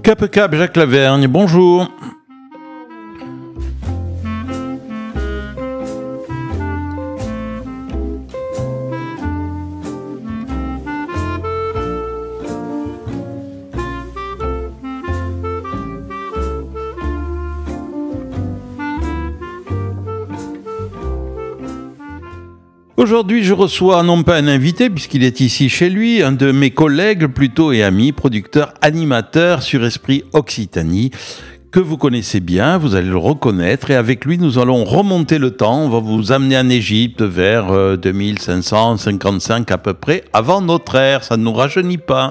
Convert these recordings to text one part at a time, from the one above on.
Cap Cap, Jacques Lavergne, bonjour. Aujourd'hui, je reçois non pas un invité, puisqu'il est ici chez lui, un de mes collègues plutôt et amis, producteur, animateur sur Esprit Occitanie, que vous connaissez bien, vous allez le reconnaître, et avec lui, nous allons remonter le temps, on va vous amener en Égypte vers 2555 à peu près, avant notre ère, ça ne nous rajeunit pas.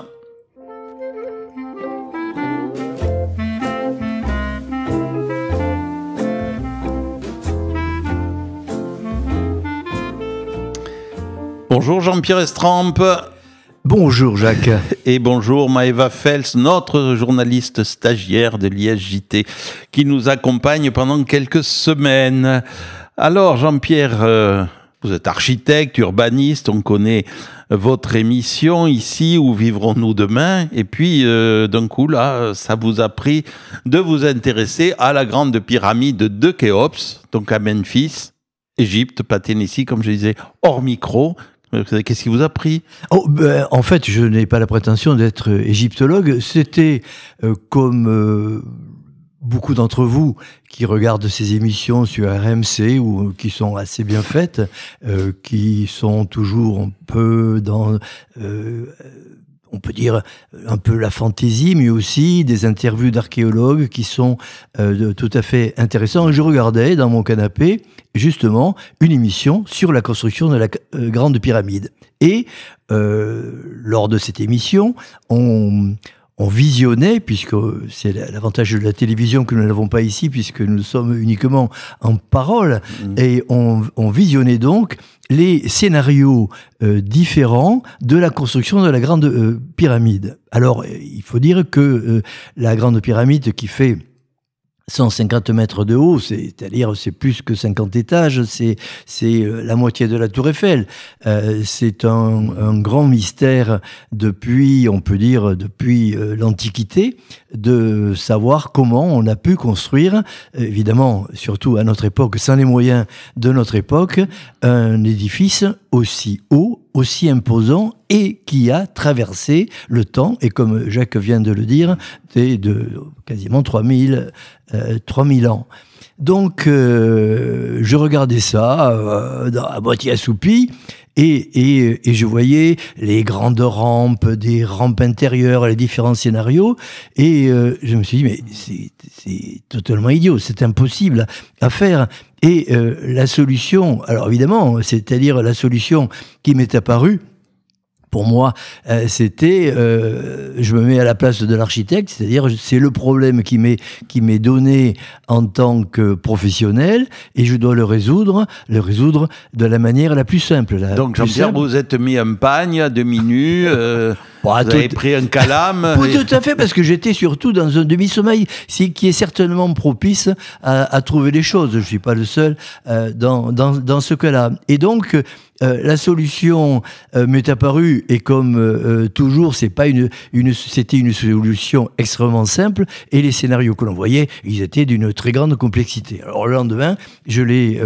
Bonjour Jean-Pierre Estrampe. Bonjour Jacques. Et bonjour Maëva Fels, notre journaliste stagiaire de l'ISJT, qui nous accompagne pendant quelques semaines. Alors Jean-Pierre, vous êtes architecte, urbaniste, on connaît votre émission ici, Où vivrons-nous demain ? Et puis d'un coup là, ça vous a pris de vous intéresser à la grande pyramide de Khéops, donc à Memphis, Égypte, pas Tennessee, comme je disais, hors micro. Qu'est-ce qui vous a pris ? En fait, je n'ai pas la prétention d'être égyptologue. C'était comme beaucoup d'entre vous qui regardent ces émissions sur RMC ou qui sont assez bien faites, qui sont toujours un peu dans... on peut dire un peu la fantaisie, mais aussi des interviews d'archéologues qui sont tout à fait intéressants. Je regardais dans mon canapé, justement, une émission sur la construction de la Grande Pyramide. Et lors de cette émission, on visionnait, puisque c'est l'avantage de la télévision que nous n'avons pas ici, puisque nous sommes uniquement en parole, et on visionnait donc les scénarios différents de la construction de la Grande Pyramide. Alors, il faut dire que la Grande Pyramide qui fait 150 mètres de haut, c'est-à-dire c'est plus que 50 étages, c'est la moitié de la Tour Eiffel. C'est un grand mystère depuis, on peut dire, depuis l'Antiquité, de savoir comment on a pu construire, évidemment, surtout à notre époque, sans les moyens de notre époque, un édifice aussi haut, aussi imposant et qui a traversé le temps, et comme Jacques vient de le dire, de quasiment 3000 ans. Donc, je regardais ça à moitié assoupi, et je voyais les grandes rampes, des rampes intérieures, les différents scénarios, et je me suis dit, mais c'est totalement idiot, c'est impossible à faire. Et la solution, alors évidemment, c'est-à-dire la solution qui m'est apparue, pour moi, c'était, je me mets à la place de l'architecte, c'est-à-dire c'est le problème qui m'est donné en tant que professionnel, et je dois le résoudre de la manière la plus simple. Donc Jean-Pierre, vous êtes mis un pagne à demi-nu, vous avez pris un calame. Oui, tout à fait, parce que j'étais surtout dans un demi-sommeil, qui est certainement propice à trouver les choses. Je ne suis pas le seul dans ce cas-là. Et donc, la solution m'est apparue, et comme toujours, c'était une solution extrêmement simple, et les scénarios que l'on voyait, ils étaient d'une très grande complexité. Alors le lendemain, je l'ai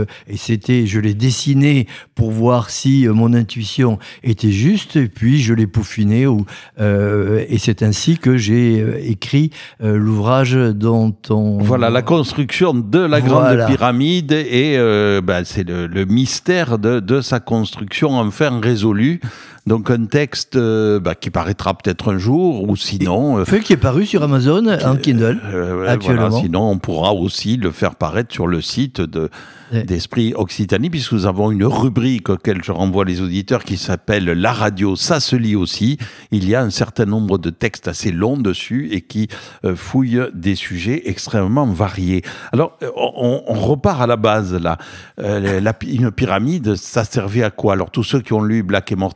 dessiné pour voir si mon intuition était juste, et puis je l'ai peaufiné, et c'est ainsi que j'ai écrit l'ouvrage dont on... Voilà, la construction de la Grande Pyramide, et c'est le mystère de sa construction enfin résolue. Donc un texte qui paraîtra peut-être un jour, ou sinon... qui est paru sur Amazon en Kindle, actuellement. Voilà, sinon on pourra aussi le faire paraître sur le site d'Esprit Occitanie, puisque nous avons une rubrique auquel je renvoie les auditeurs qui s'appelle « La radio, ça se lit aussi ». Il y a un certain nombre de textes assez longs dessus et qui fouillent des sujets extrêmement variés. Alors, on repart à la base, là. Une pyramide, ça servait à quoi ? Alors, tous ceux qui ont lu Black et Mortimer, parce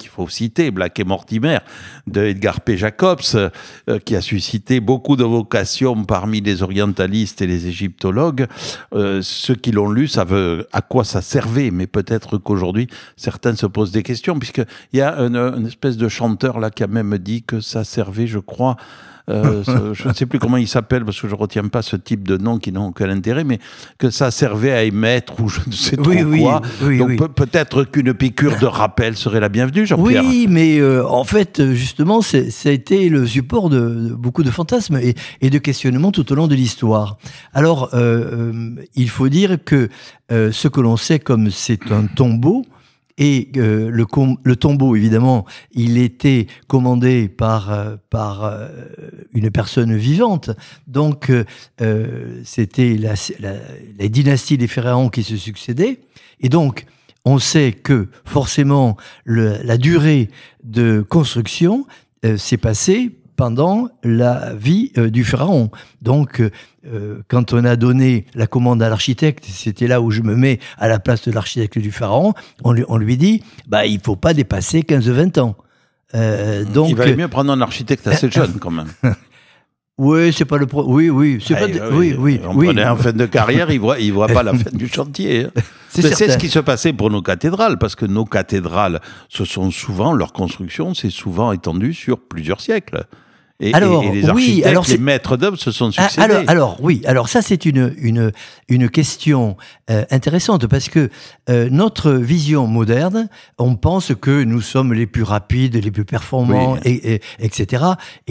qu'il faut citer, Black et Mortimer, de Edgar P. Jacobs, qui a suscité beaucoup de vocations parmi les orientalistes et les égyptologues. Ceux qui l'ont lu savent à quoi ça servait, mais peut-être qu'aujourd'hui, certains se posent des questions, puisqu'il y a une espèce de chanteur là qui a même dit que ça servait, je crois, je ne sais plus comment il s'appelle parce que je ne retiens pas ce type de nom qui n'ont aucun intérêt, mais que ça servait à émettre ou je ne sais trop quoi. Donc peut-être qu'une piqûre de rappel serait la bienvenue, Jean-Pierre. Oui, mais en fait, justement, ça a été le support de beaucoup de fantasmes et de questionnements tout au long de l'histoire. Alors, il faut dire que ce que l'on sait comme c'est un tombeau, et le tombeau, évidemment, il était commandé par une personne vivante. Donc, c'était la dynastie des pharaons qui se succédaient. Et donc, on sait que, forcément, la durée de construction s'est passée pendant la vie du pharaon. Donc, quand on a donné la commande à l'architecte, c'était là où je me mets à la place de l'architecte du pharaon, on lui dit, il faut pas dépasser 15-20 ans. Donc, il valait mieux prendre un architecte assez jeune, quand même. Oui, c'est pas le oui. On prenait en fin de carrière, il voit pas la fin du chantier. C'est ce qui se passait pour nos cathédrales, parce que nos cathédrales, leur construction, c'est souvent étendu sur plusieurs siècles. Et les architectes, les maîtres d'œuvre se sont succédés. Alors ça c'est une question intéressante parce que notre vision moderne, on pense que nous sommes les plus rapides, les plus performants, etc.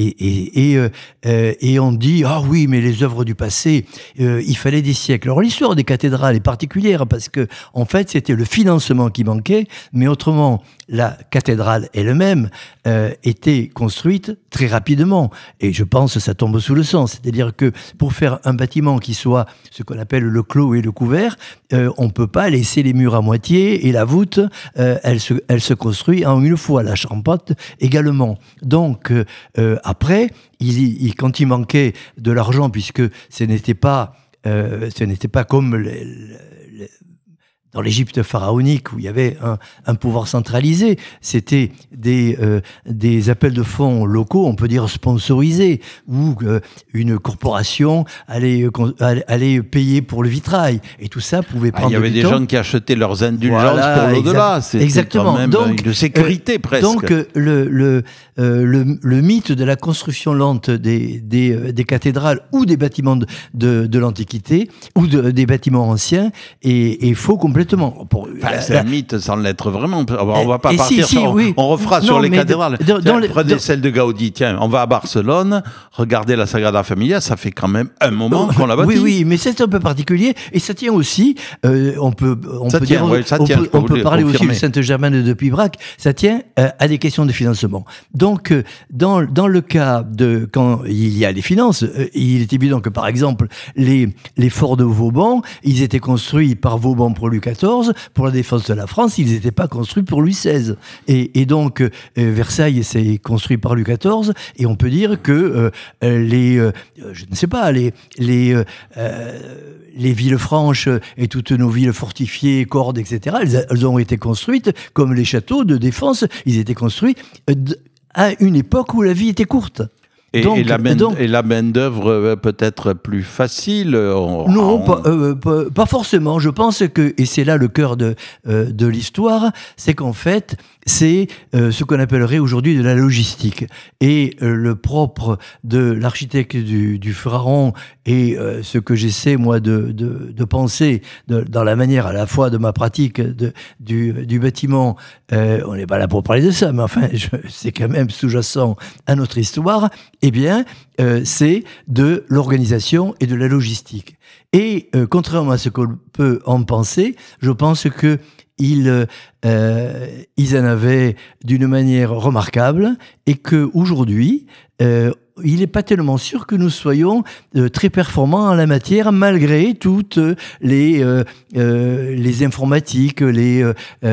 Et on dit oui, mais les œuvres du passé, il fallait des siècles. Alors l'histoire des cathédrales est particulière parce que en fait c'était le financement qui manquait, mais autrement la cathédrale elle-même était construite très rapidement. Et je pense que ça tombe sous le sens. C'est-à-dire que pour faire un bâtiment qui soit ce qu'on appelle le clos et le couvert, on ne peut pas laisser les murs à moitié et la voûte, elle se construit en une fois, la charpente également. Donc après, quand il manquait de l'argent, puisque ce n'était pas comme dans l'Égypte pharaonique où il y avait un pouvoir centralisé, c'était des appels de fonds locaux, on peut dire sponsorisés, où une corporation allait payer pour le vitrail, et tout ça pouvait prendre du temps. Il y avait des gens qui achetaient leurs indulgences pour l'au-delà, c'était quand même une sécurité presque. Donc le mythe de la construction lente des cathédrales ou des bâtiments de l'Antiquité ou des bâtiments anciens est faux complètement. C'est un mythe sans l'être vraiment. On va pas partir on refera sur les cathédrales. Prenez celle de Gaudi. Tiens, on va à Barcelone, regardez la Sagrada Familia, ça fait quand même un moment qu'on l'a bâti. Oui, mais c'est un peu particulier et ça tient aussi. On peut parler aussi de Sainte-Germaine de Pibrac. Ça tient à des questions de financement. Donc, dans le cas de quand il y a les finances, il est évident que par exemple les forts de Vauban, ils étaient construits par Vauban pour Louis XIV. Pour la défense de la France, ils n'étaient pas construits pour Louis XVI. Et donc, Versailles s'est construit par Louis XIV, et on peut dire que les villes franches et toutes nos villes fortifiées, Cordes, etc., elles ont été construites comme les châteaux de défense, ils étaient construits à une époque où la vie était courte. Et la main-d'œuvre peut être plus facile Non, pas forcément. Je pense que, et c'est là le cœur de l'histoire, c'est qu'en fait, c'est ce qu'on appellerait aujourd'hui de la logistique. Et le propre de l'architecte du pharaon et ce que j'essaie, moi, de penser dans la manière à la fois de ma pratique du bâtiment, on n'est pas là pour parler de ça, mais enfin, c'est quand même sous-jacent à notre histoire, eh bien, c'est de l'organisation et de la logistique. Et contrairement à ce qu'on peut en penser, je pense que ils en avaient d'une manière remarquable et qu'aujourd'hui, il n'est pas tellement sûr que nous soyons très performants en la matière, malgré toutes les informatiques, les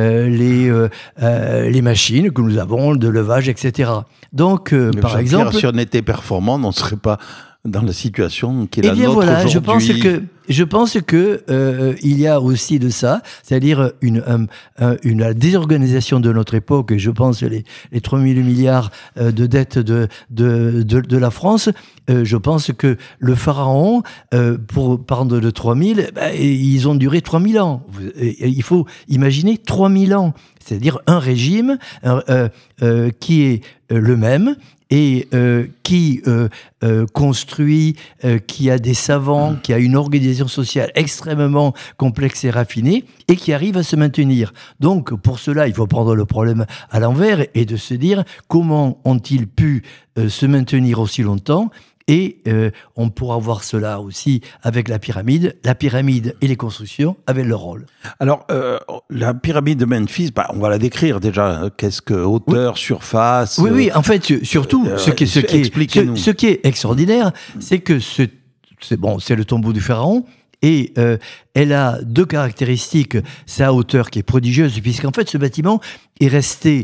machines que nous avons, de levage, etc. Donc, par exemple... Si on était performant, on ne serait pas dans la situation qui est la nôtre aujourd'hui. je pense que il y a aussi de ça, c'est-à-dire une désorganisation de notre époque, et je pense les 3 000 milliards de dettes de la France. Je pense que le pharaon, pour prendre de 3 000, ils ont duré 3 000 ans. Il faut imaginer 3 000 ans, c'est-à-dire un régime qui est le même, et qui construit, qui a des savants, qui a une organisation sociale extrêmement complexe et raffinée, et qui arrive à se maintenir. Donc, pour cela, il faut prendre le problème à l'envers et de se dire comment ont-ils pu se maintenir aussi longtemps. Et on pourra voir cela aussi avec la pyramide. La pyramide et les constructions avaient leur rôle. Alors, la pyramide de Memphis, on va la décrire déjà. Qu'est-ce que hauteur, surface... Oui, en fait, surtout, ce qui est extraordinaire, c'est que c'est le tombeau du pharaon. Et elle a 2 caractéristiques. Sa hauteur qui est prodigieuse, puisqu'en fait, ce bâtiment est resté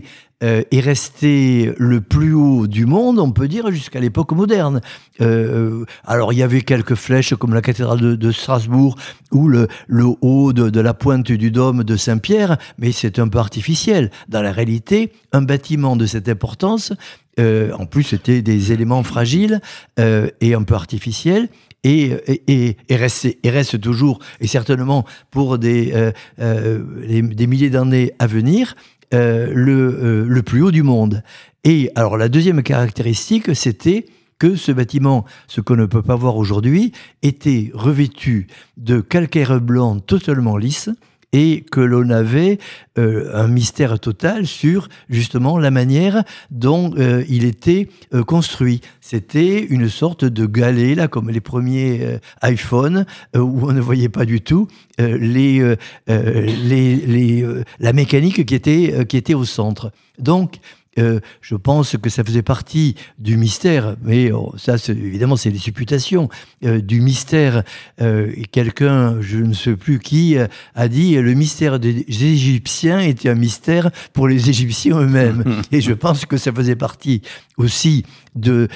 le plus haut du monde, on peut dire, jusqu'à l'époque moderne. Alors, il y avait quelques flèches, comme la cathédrale de Strasbourg, ou le haut de la pointe du dôme de Saint-Pierre, mais c'est un peu artificiel. Dans la réalité, un bâtiment de cette importance, en plus, c'était des éléments fragiles et un peu artificiels, et reste toujours, et certainement pour des milliers d'années à venir, le plus haut du monde. Et alors la deuxième caractéristique, c'était que ce bâtiment, ce qu'on ne peut pas voir aujourd'hui, était revêtu de calcaire blanc totalement lisse, et que l'on avait un mystère total sur justement la manière dont il était construit. C'était une sorte de galet, là, comme les premiers iPhone, où on ne voyait pas du tout la mécanique qui était au centre. Donc, je pense que ça faisait partie du mystère, mais ça, évidemment, c'est des supputations, du mystère. Quelqu'un, je ne sais plus qui, a dit le mystère des Égyptiens était un mystère pour les Égyptiens eux-mêmes. Et je pense que ça faisait partie aussi de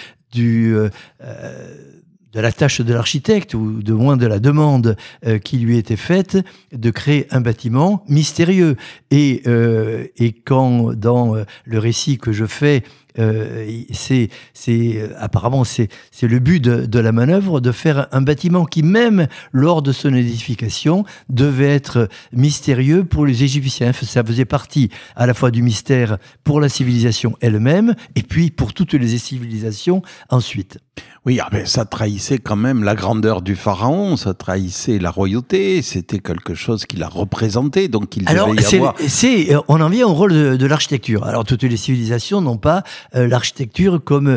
la tâche de l'architecte, ou de moins de la demande qui lui était faite, de créer un bâtiment mystérieux. Et quand, dans le récit que je fais, apparemment c'est le but de la manœuvre, de faire un bâtiment qui, même lors de son édification, devait être mystérieux pour les Égyptiens. Ça faisait partie à la fois du mystère pour la civilisation elle-même, et puis pour toutes les civilisations ensuite. Oui, mais ça trahissait quand même la grandeur du pharaon, ça trahissait la royauté, c'était quelque chose qu'il a représenté, donc il devait y avoir... on en vient au rôle de l'architecture. Alors, toutes les civilisations n'ont pas l'architecture comme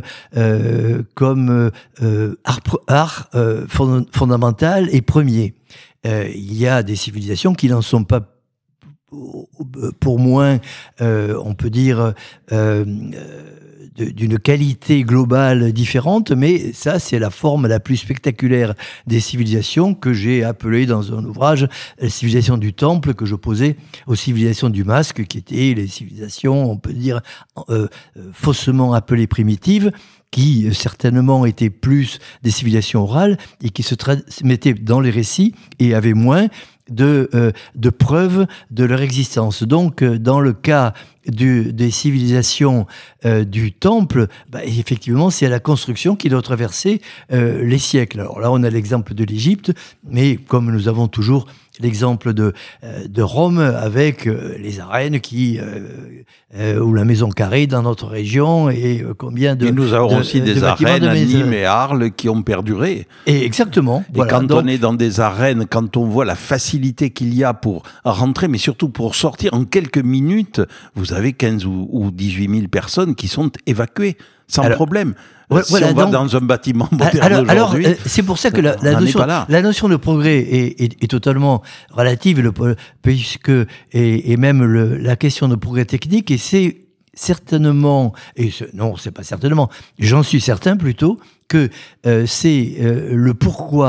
art fondamental et premier. Il y a des civilisations qui n'en sont pas pour moins, on peut dire... d'une qualité globale différente, mais ça, c'est la forme la plus spectaculaire des civilisations que j'ai appelée dans un ouvrage la civilisation du temple, que j'opposais aux civilisations du masque, qui étaient les civilisations, on peut dire, faussement appelées primitives, qui certainement étaient plus des civilisations orales et qui se mettaient dans les récits et avaient moins de preuves de leur existence. Donc, dans le cas des civilisations du temple, effectivement, c'est la construction qui doit traverser les siècles. Alors là, on a l'exemple de l'Égypte, mais comme nous avons toujours l'exemple de Rome avec les arènes ou la maison carrée dans notre région, et combien de... Et nous avons aussi des arènes à Nîmes et à Arles qui ont perduré. Et exactement. Et voilà, on est dans des arènes, quand on voit la facilité qu'il y a pour rentrer, mais surtout pour sortir en quelques minutes, vous avez 15 ou 18 000 personnes qui sont évacuées sans problème. Si on va dans un bâtiment moderne aujourd'hui, c'est pour ça que la notion de progrès est totalement relative, puisque et même la question de progrès technique, et c'est certainement, non, c'est pas certainement, j'en suis certain plutôt, que c'est le pourquoi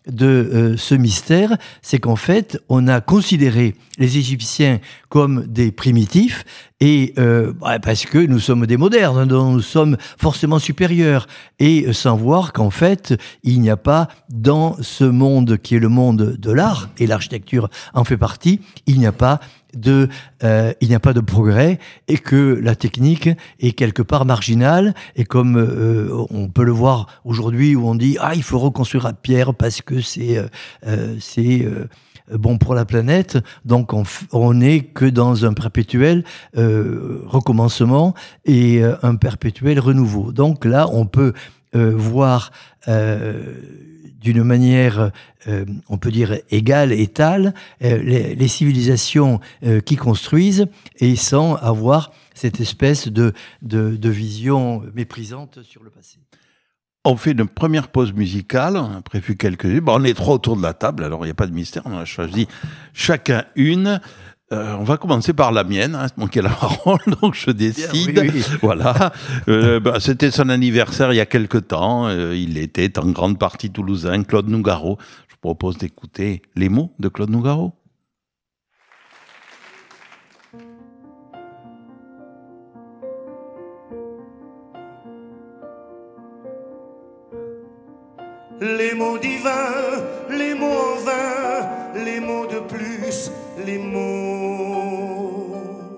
de ce mystère, c'est qu'en fait, on a considéré les Égyptiens comme des primitifs, et parce que nous sommes des modernes, donc nous sommes forcément supérieurs, et sans voir qu'en fait, il n'y a pas dans ce monde qui est le monde de l'art, et l'architecture en fait partie, il n'y a pas de progrès, et que la technique est quelque part marginale, et comme on peut le voir aujourd'hui où on dit il faut reconstruire à pierre parce que c'est bon pour la planète, donc on n'est que dans un perpétuel recommencement et un perpétuel renouveau. Donc là, on peut voir d'une manière, on peut dire, égale, étale, les civilisations qui construisent, et sans avoir cette espèce de vision méprisante sur le passé. On fait une première pause musicale, on a prévu quelques-unes. On est trois autour de la table, alors il n'y a pas de mystère, on a choisi chacun une. On va commencer par la mienne, c'est moi qui ai la parole, donc je décide. Oui. Voilà. C'était son anniversaire il y a quelque temps. Il était en grande partie toulousain, Claude Nougaro. Je vous propose d'écouter les mots de Claude Nougaro. Les mots divins, les mots en vain, les mots de plus, les mots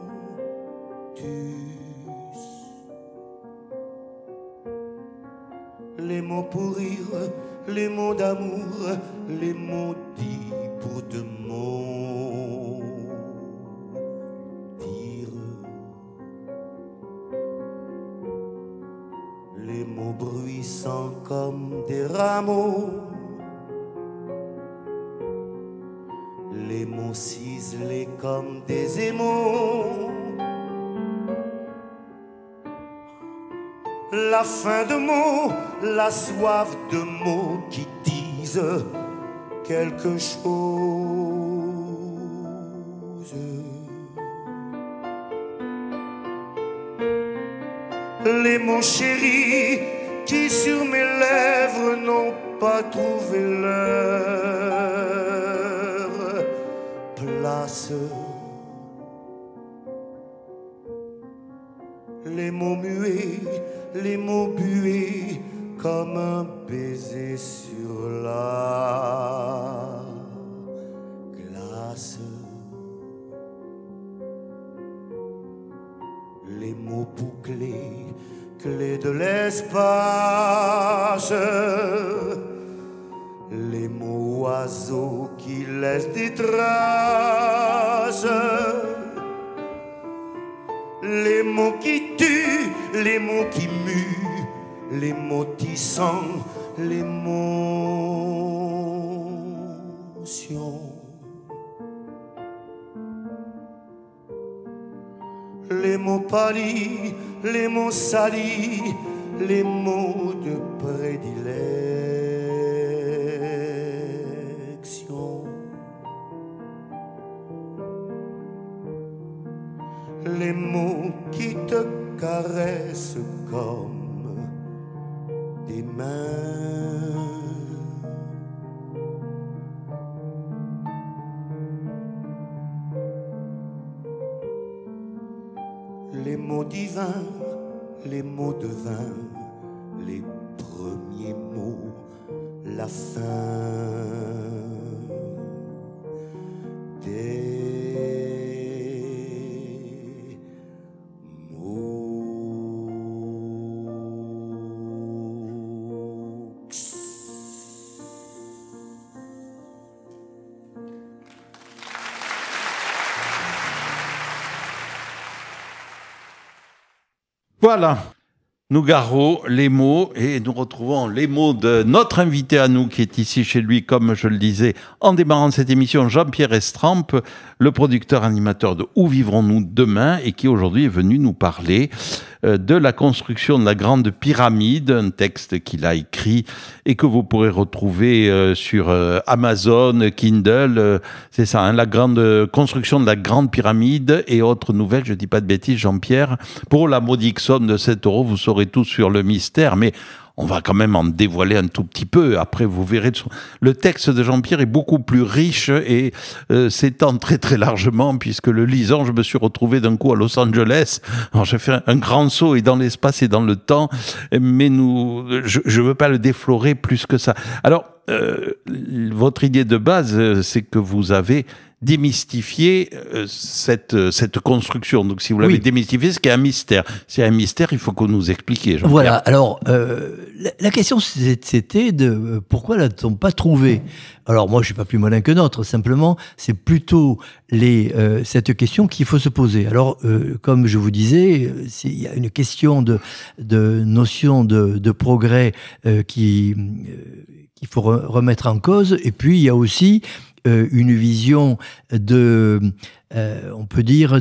les mots pour rire, les mots d'amour, les mots dits pour de mots dire. Les mots bruissants comme des rameaux, les mots ciselés comme des émaux. La faim de mots, la soif de mots qui disent quelque chose. Les mots chéris qui sur mes lèvres n'ont pas trouvé leur place. Les mots muets, les mots bués comme un baiser sur la glace. Les mots bouclés, clés de l'espace. Les mots oiseaux qui laissent des traces. Les mots qui tuent, les mots qui muent, les mots tissants, l'émotion. Les mots pâlis, les mots salis, les mots de prédilection. Les mots qui te caressent comme des mains. Les mots divins, les mots de vin, les premiers mots, la fin des Voilà, Nougaro, les mots, et nous retrouvons les mots de notre invité à nous qui est ici chez lui, comme je le disais, en démarrant cette émission, Jean-Pierre Estrampe, le producteur animateur de Où vivrons-nous demain, et qui aujourd'hui est venu nous parler de la construction de la Grande Pyramide, un texte qu'il a écrit et que vous pourrez retrouver sur Amazon, Kindle, c'est ça, la grande construction de la Grande Pyramide et autres nouvelles, je dis pas de bêtises Jean-Pierre, pour la modique somme de 7 €, vous saurez tout sur le mystère, mais on va quand même en dévoiler un tout petit peu. Après, vous verrez, le texte de Jean-Pierre est beaucoup plus riche et s'étend très très largement, puisque le lisant, je me suis retrouvé d'un coup à Los Angeles. Alors, j'ai fait un grand saut et dans l'espace et dans le temps, mais je veux pas le déflorer plus que ça. Alors, votre idée de base, c'est que vous avez démystifier cette construction. Donc, si vous l'avez démystifié, c'est qu'il y a un mystère. S'il y a un mystère, il faut qu'on nous explique. Jean-Pierre. Voilà. Alors, la question, c'était de pourquoi l'a-t-on pas trouvé ? Alors, moi, je suis pas plus malin que d'autres. Simplement, c'est plutôt cette question qu'il faut se poser. Alors, comme je vous disais, il y a une question de notion de progrès qu'il faut remettre en cause. Et puis, il y a aussi une vision on peut dire,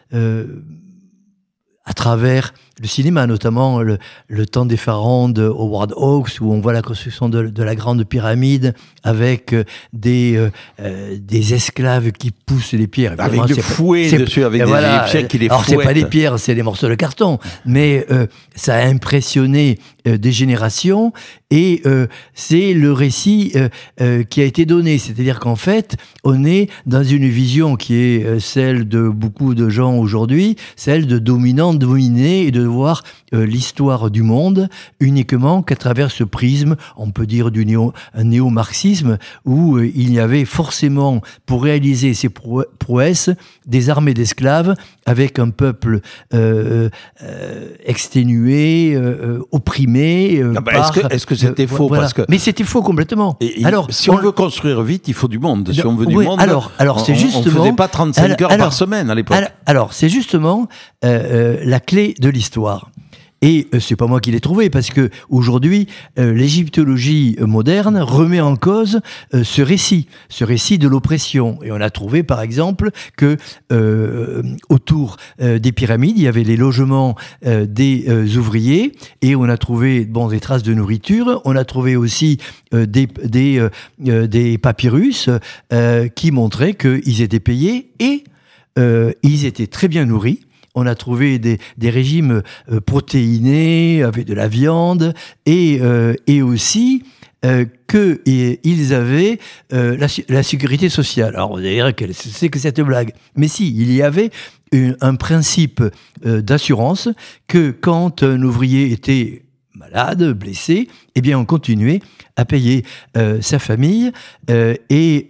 à travers le cinéma, notamment le temps des pharaons de Howard Hawks, où on voit la construction de la grande pyramide avec des esclaves qui poussent les pierres. Avec des fouets dessus, avec des Égyptiens qui les fouettent. Alors, c'est pas des pierres, c'est des morceaux de carton, mais ça a impressionné des générations, et c'est le récit qui a été donné. C'est-à-dire qu'en fait, on est dans une vision qui est celle de beaucoup de gens aujourd'hui, celle de dominant-dominé, et de voir l'histoire du monde uniquement qu'à travers ce prisme, on peut dire un néo-marxisme, où il y avait forcément, pour réaliser ces prouesses, des armées d'esclaves avec un peuple exténué, opprimé. Est-ce que c'était faux, voilà. Parce que... Mais c'était faux complètement. Alors, si on veut construire vite, il faut du monde. Si on veut du monde, alors c'est justement, on ne faisait pas 35 heures par semaine à l'époque. Alors, c'est justement la clé de l'histoire. Et c'est pas moi qui l'ai trouvé, parce que aujourd'hui, l'égyptologie moderne remet en cause ce récit de l'oppression. Et on a trouvé, par exemple, que autour des pyramides, il y avait les logements des ouvriers, et on a trouvé des traces de nourriture. On a trouvé aussi des papyrus qui montraient qu'ils étaient payés et ils étaient très bien nourris. On a trouvé des régimes protéinés avec de la viande, et aussi qu'ils avaient la sécurité sociale. Alors vous allez dire, c'est que cette blague. Mais si, il y avait un principe d'assurance que quand un ouvrier était malade, blessé, eh bien on continuait à payer sa famille, et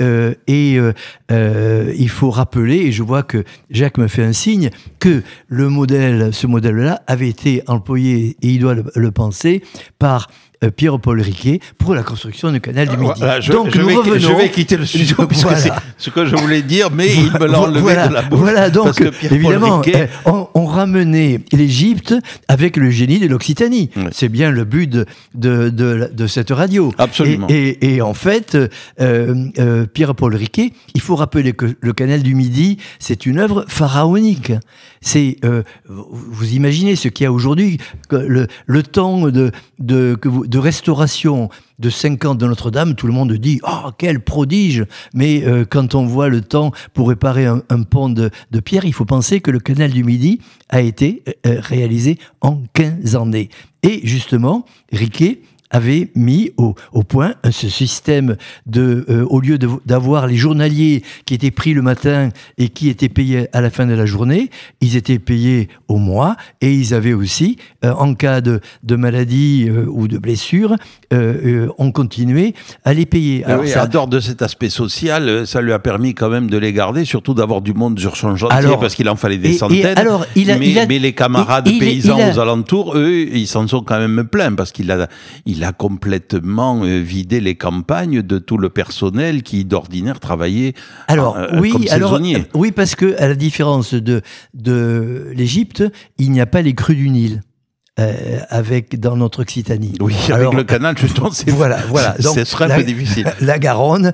il faut rappeler, et je vois que Jacques me fait un signe, que ce modèle-là avait été employé, et il doit le penser, par Pierre-Paul Riquet pour la construction du canal du Midi. Voilà, je vais quitter le sujet, puisque c'est ce que je voulais dire, mais il me l'a enlevé de la bouche. Voilà, donc parce que évidemment, on ramenait l'Égypte avec le génie de l'Occitanie. Oui. C'est bien le but de cette radio. Absolument. Et en fait, Pierre-Paul Riquet, il faut rappeler que le canal du Midi, c'est une œuvre pharaonique. Vous imaginez ce qu'il y a aujourd'hui, le temps de restauration de 5 ans de Notre-Dame, tout le monde dit « Oh, quel prodige !» Mais quand on voit le temps pour réparer un pont de pierre, il faut penser que le canal du Midi a été réalisé en 15 années. Et justement, Riquet avait mis au point ce système au lieu d'avoir les journaliers qui étaient pris le matin et qui étaient payés à la fin de la journée, ils étaient payés au mois, et ils avaient aussi, en cas de maladie ou de blessure, on continuait à les payer. Alors, oui, en dehors de cet aspect social, ça lui a permis quand même de les garder, surtout d'avoir du monde sur son chantier, parce qu'il en fallait des centaines. Mais les camarades paysans aux alentours, eux, ils s'en sont quand même plaints, parce qu'il a complètement vidé les campagnes de tout le personnel qui, d'ordinaire, travaillait comme saisonnier. Oui, parce que, à la différence de l'Égypte, il n'y a pas les crues du Nil. Dans notre Occitanie. Oui, avec le canal, justement, voilà. Donc, ce serait un peu difficile. La Garonne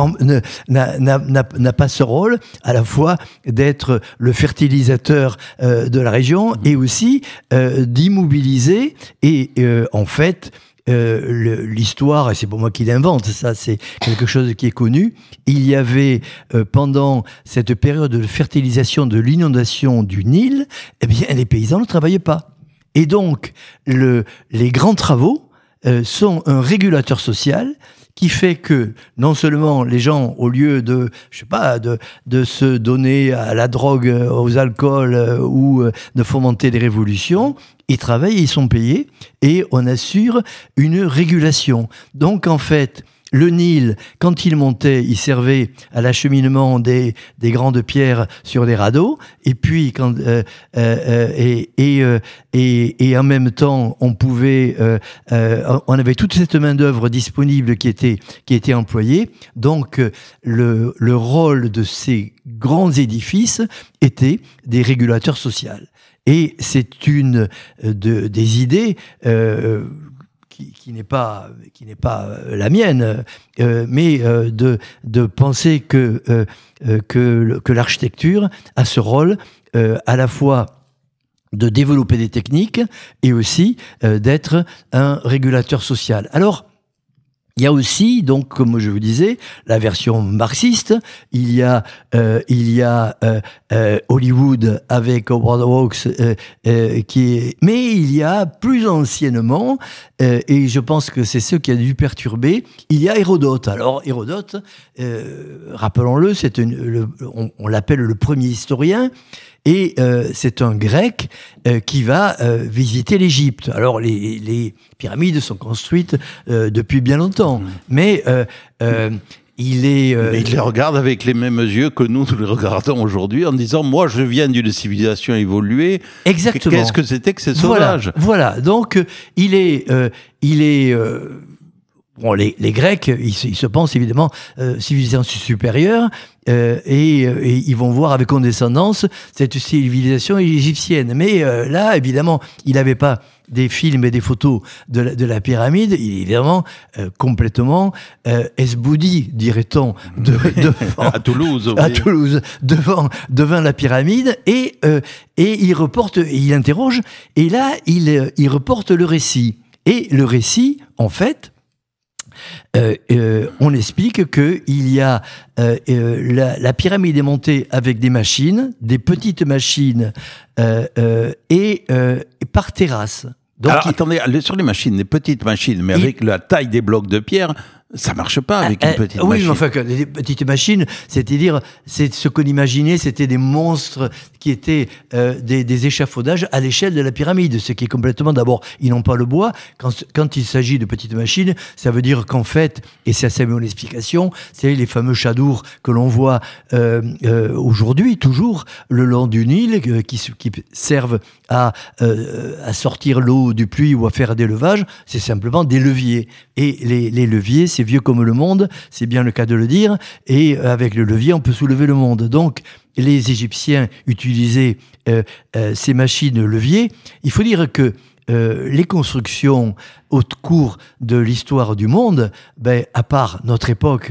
n'a pas ce rôle, à la fois d'être le fertilisateur de la région, et aussi d'immobiliser, et en fait, l'histoire, et c'est pas moi qui l'invente, ça c'est quelque chose qui est connu, il y avait pendant cette période de fertilisation de l'inondation du Nil, eh bien les paysans ne travaillaient pas. Et donc les grands travaux sont un régulateur social qui fait que non seulement les gens, au lieu de, je sais pas, de se donner à la drogue, aux alcools ou de fomenter des révolutions, ils travaillent, ils sont payés et on assure une régulation. Donc en fait, le Nil, quand il montait, il servait à l'acheminement des grandes pierres sur des radeaux. Et puis, et en même temps, on pouvait, on avait toute cette main d'œuvre disponible qui était employée. Donc, le rôle de ces grands édifices était des régulateurs sociaux. Et c'est une des idées. Qui n'est pas la mienne, mais de penser que l'architecture a ce rôle à la fois de développer des techniques et aussi d'être un régulateur social. Alors, il y a aussi, donc, comme je vous disais, la version marxiste. Il y a Hollywood avec Howard Hawks, mais il y a plus anciennement, et je pense que c'est ce qui a dû perturber. Il y a Hérodote. Alors Hérodote, rappelons-le, on l'appelle le premier historien. Et c'est un Grec qui va visiter l'Égypte. Alors les pyramides sont construites depuis bien longtemps, mais il les regarde avec les mêmes yeux que nous les regardons aujourd'hui, en disant moi je viens d'une civilisation évoluée. Exactement. Qu'est-ce que c'était que ces sauvages ? Voilà. Donc il est bon, les Grecs, ils se pensent évidemment civilisation supérieure, et ils vont voir avec condescendance cette civilisation égyptienne. Mais là, évidemment, il n'avait pas des films et des photos de la pyramide. Il est évidemment complètement esboudi, dirait-on, à Toulouse. À Toulouse, devant la pyramide, et il interroge, et là, il reporte le récit. Et le récit, en fait, on explique qu'il y a la pyramide est montée avec des machines, des petites machines, et par terrasse. Donc, alors, attendez, sur les machines, les petites machines, mais avec la taille des blocs de pierre, ça marche pas avec une petite machine. Oui, mais enfin, les petites machines, c'est ce qu'on imaginait, c'était des monstres qui étaient des échafaudages à l'échelle de la pyramide, ce qui est complètement, d'abord, ils n'ont pas le bois. Quand il s'agit de petites machines, ça veut dire qu'en fait, et c'est assez mon explication, c'est les fameux chadours que l'on voit aujourd'hui, toujours, le long du Nil, qui servent à sortir l'eau du puits ou à faire des levages, c'est simplement des leviers. Et les leviers, c'est vieux comme le monde, c'est bien le cas de le dire, et avec le levier, on peut soulever le monde. Donc, les Égyptiens utilisaient ces machines leviers. Il faut dire que les constructions au cours de l'histoire du monde, à part notre époque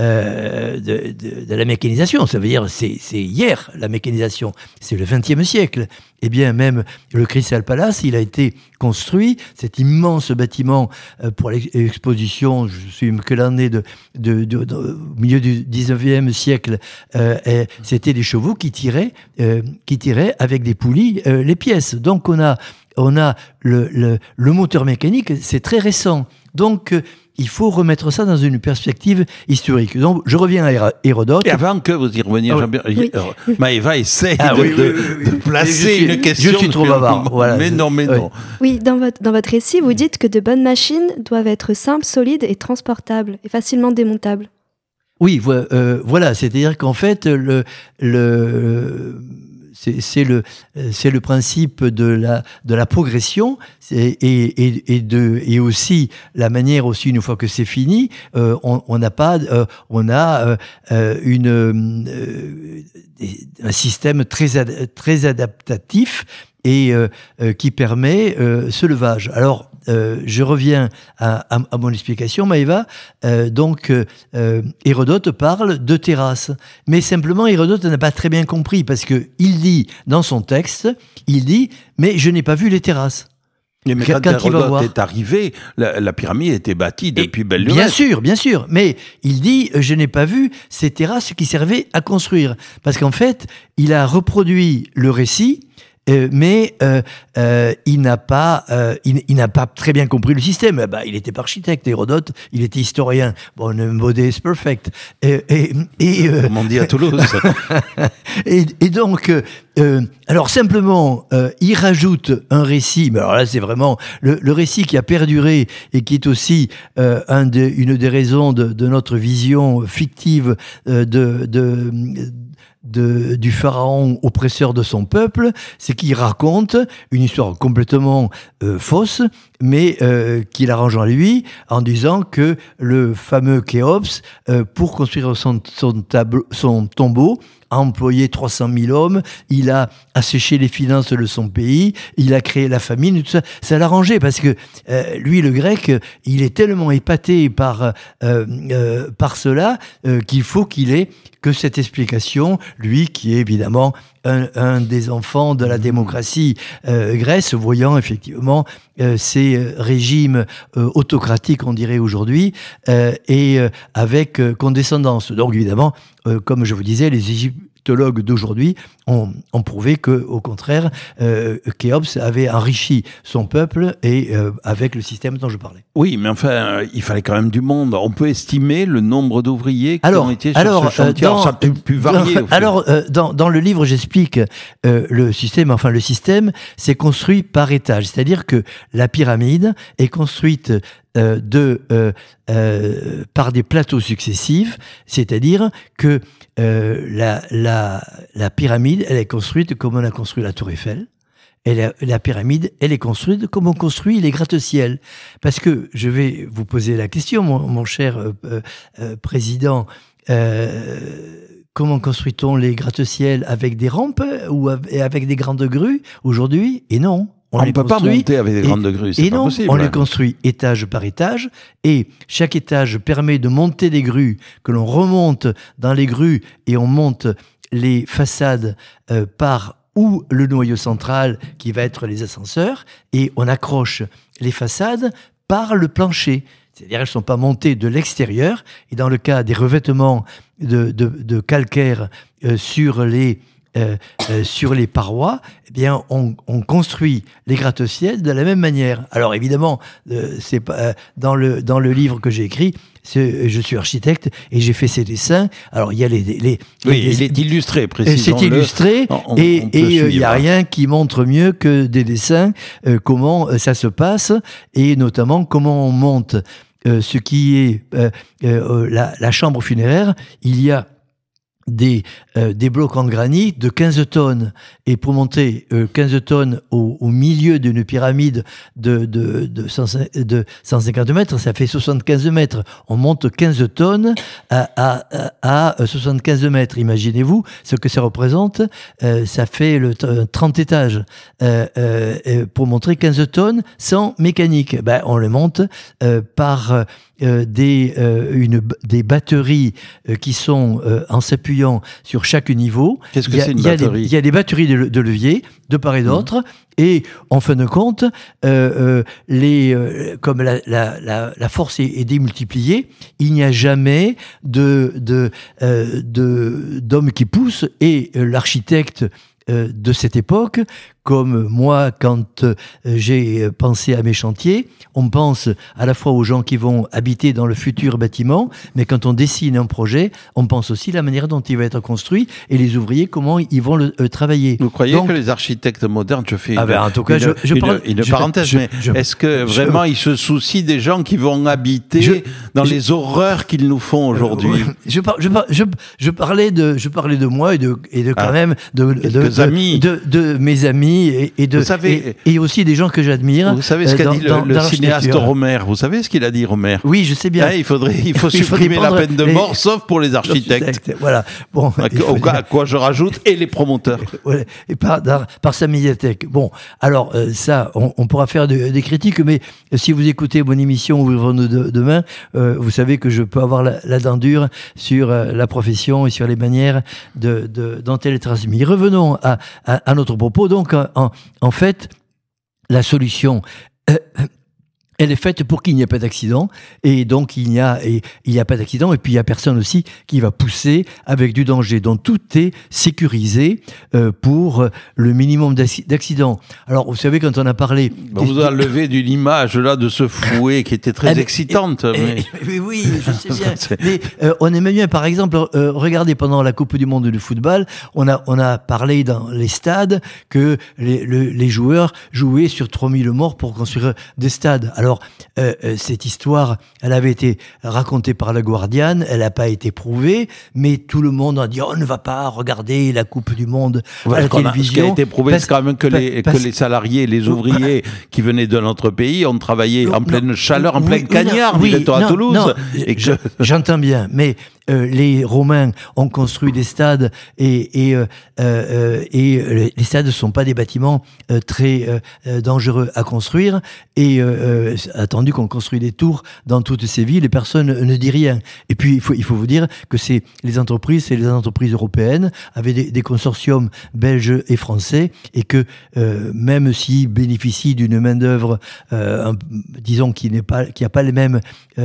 de la mécanisation, ça veut dire c'est hier la mécanisation, c'est le XXe siècle. Eh bien, même le Crystal Palace, il a été construit, cet immense bâtiment pour l'exposition, je suis que l'année au milieu du XIXe siècle, c'était des chevaux qui tiraient avec des poulies les pièces. Donc on a le moteur mécanique, c'est très récent. Donc, il faut remettre ça dans une perspective historique. Donc, je reviens à Hérodote. Et avant que vous y reveniez, Maëva essaie de placer une question. Je suis trop bavard. Voilà. Mais non. Oui, dans votre récit, vous dites que de bonnes machines doivent être simples, solides et transportables, et facilement démontables. Oui, voilà. C'est-à-dire qu'en fait, c'est le principe de la progression et aussi la manière aussi, une fois que c'est fini, on a un système très adaptatif et qui permet ce levage. Alors, je reviens à mon explication, Maëva. Donc, Hérodote parle de terrasse. Mais simplement, Hérodote n'a pas très bien compris, parce qu'il dit, dans son texte, mais je n'ai pas vu les terrasses. Mais quand Hérodote est arrivé, la pyramide était bâtie depuis belle lurette. Bien sûr. Mais il dit, je n'ai pas vu ces terrasses qui servaient à construire. Parce qu'en fait, il a reproduit le récit, mais il n'a pas très bien compris le système. Il n'était pas architecte, Hérodote, il était historien. Bon, modé is perfect. Comme on dit à Toulouse. et donc, alors simplement, il rajoute un récit, mais alors là c'est vraiment le récit qui a perduré et qui est aussi une des raisons de notre vision fictive du pharaon oppresseur de son peuple, c'est qu'il raconte une histoire complètement fausse, mais qu'il arrange en lui en disant que le fameux Khéops, pour construire son tombeau, a employé 300 000 hommes, il a asséché les finances de son pays, il a créé la famine, tout ça. Ça l'arrangeait parce que lui, le grec, il est tellement épaté par cela qu'il faut qu'il ait que cette explication, lui qui est évidemment un des enfants de la démocratie grecque, voyant effectivement ces régimes autocratiques, on dirait aujourd'hui, et avec condescendance. Donc évidemment, comme je vous disais, les égyptologues d'aujourd'hui ont prouvé que, au contraire, Khéops avait enrichi son peuple et avec le système dont je parlais. Oui, mais enfin, il fallait quand même du monde. On peut estimer le nombre d'ouvriers qui ont été sur ce chantier. Ça a pu varier. Dans le livre, j'explique le système. Enfin, le système, c'est construit par étage. C'est-à-dire que la pyramide est construite par des plateaux successifs, c'est-à-dire que la pyramide, elle est construite comme on a construit la Tour Eiffel. Et la pyramide, elle est construite comme on construit les gratte-ciel. Parce que, je vais vous poser la question, mon cher président, comment construit-on les gratte-ciel avec des rampes ou avec des grandes grues aujourd'hui? Et non. On ne peut pas monter avec des grandes grues, c'est pas possible. On les construit étage par étage, et chaque étage permet de monter des grues, que l'on remonte dans les grues, et on monte les façades par ou le noyau central, qui va être les ascenseurs, et on accroche les façades par le plancher. C'est-à-dire qu'elles ne sont pas montées de l'extérieur, et dans le cas des revêtements de calcaire sur les parois, eh bien, on construit les gratte-ciel de la même manière. Alors évidemment, c'est pas dans le livre que j'ai écrit. Je suis architecte et j'ai fait ces dessins. Alors il y a il est illustré, précisément. C'est illustré et il n'y a rien qui montre mieux que des dessins comment ça se passe, et notamment comment on monte ce qui est la chambre funéraire. Il y a des blocs en granit de 15 tonnes. Et pour monter 15 tonnes au milieu d'une pyramide de 150 mètres, ça fait 75 mètres. On monte 15 tonnes à 75 mètres. Imaginez-vous ce que ça représente. Ça fait 30 étages. Pour monter 15 tonnes sans mécanique. On le monte par des batteries qui sont en s'appuyant sur chaque niveau. Qu'est-ce que c'est une batterie ? Il y a des batteries de levier de part et d'autre, et en fin de compte, comme la force est démultipliée, il n'y a jamais d'homme qui pousse, et l'architecte de cette époque, comme moi, quand j'ai pensé à mes chantiers, on pense à la fois aux gens qui vont habiter dans le futur bâtiment, mais quand on dessine un projet, on pense aussi à la manière dont il va être construit, et les ouvriers, comment ils vont le travailler. Vous croyez que les architectes modernes, je fais en tout cas, une parenthèse, mais est-ce que vraiment ils se soucient des gens qui vont habiter dans les horreurs qu'ils nous font aujourd'hui ? Je parlais de moi et de quand même de mes amis et aussi des gens que j'admire. Vous savez ce qu'a dit le cinéaste Romer ? Vous savez ce qu'il a dit, Romer ? Oui, je sais bien. Il faut supprimer la peine de mort, sauf pour les architectes. Voilà. Bon, à quoi je rajoute, et les promoteurs. Et par sa médiathèque. Bon, alors ça, on pourra faire des critiques, mais si vous écoutez mon émission Ouvrons-nous demain, vous savez que je peux avoir la dent dure sur la profession et sur les manières dont elle est transmise. Revenons à notre propos. Donc, en fait, la solution Elle est faite pour qu'il n'y ait pas d'accident, et donc il n'y a pas d'accident, et puis il n'y a personne aussi qui va pousser avec du danger. Donc tout est sécurisé pour le minimum d'accidents. Alors vous savez, quand on a parlé... On vous a levé d'une image là de ce fouet qui était très excitante. Mais oui, je sais bien. Mais on aimait bien, par exemple, regardez, pendant la Coupe du Monde de football, on a parlé dans les stades que les joueurs jouaient sur 3000 morts pour construire des stades. Alors, cette histoire, elle avait été racontée par la Guardian, elle n'a pas été prouvée, mais tout le monde a dit on ne va pas regarder la Coupe du Monde à la télévision. Ce qui a été prouvé, c'est quand même que les salariés, les ouvriers qui venaient de notre pays ont travaillé en pleine chaleur, en pleine cagnard, dit-on à Toulouse. Non, j'entends bien, mais les Romains ont construit des stades et les stades ne sont pas des bâtiments très dangereux à construire, et attendu qu'on construit des tours dans toutes ces villes et personne ne dit rien. Et puis il faut vous dire que c'est les entreprises européennes avec des consortiums belges et français, et que même s'ils bénéficient d'une main d'œuvre disons qui a pas les mêmes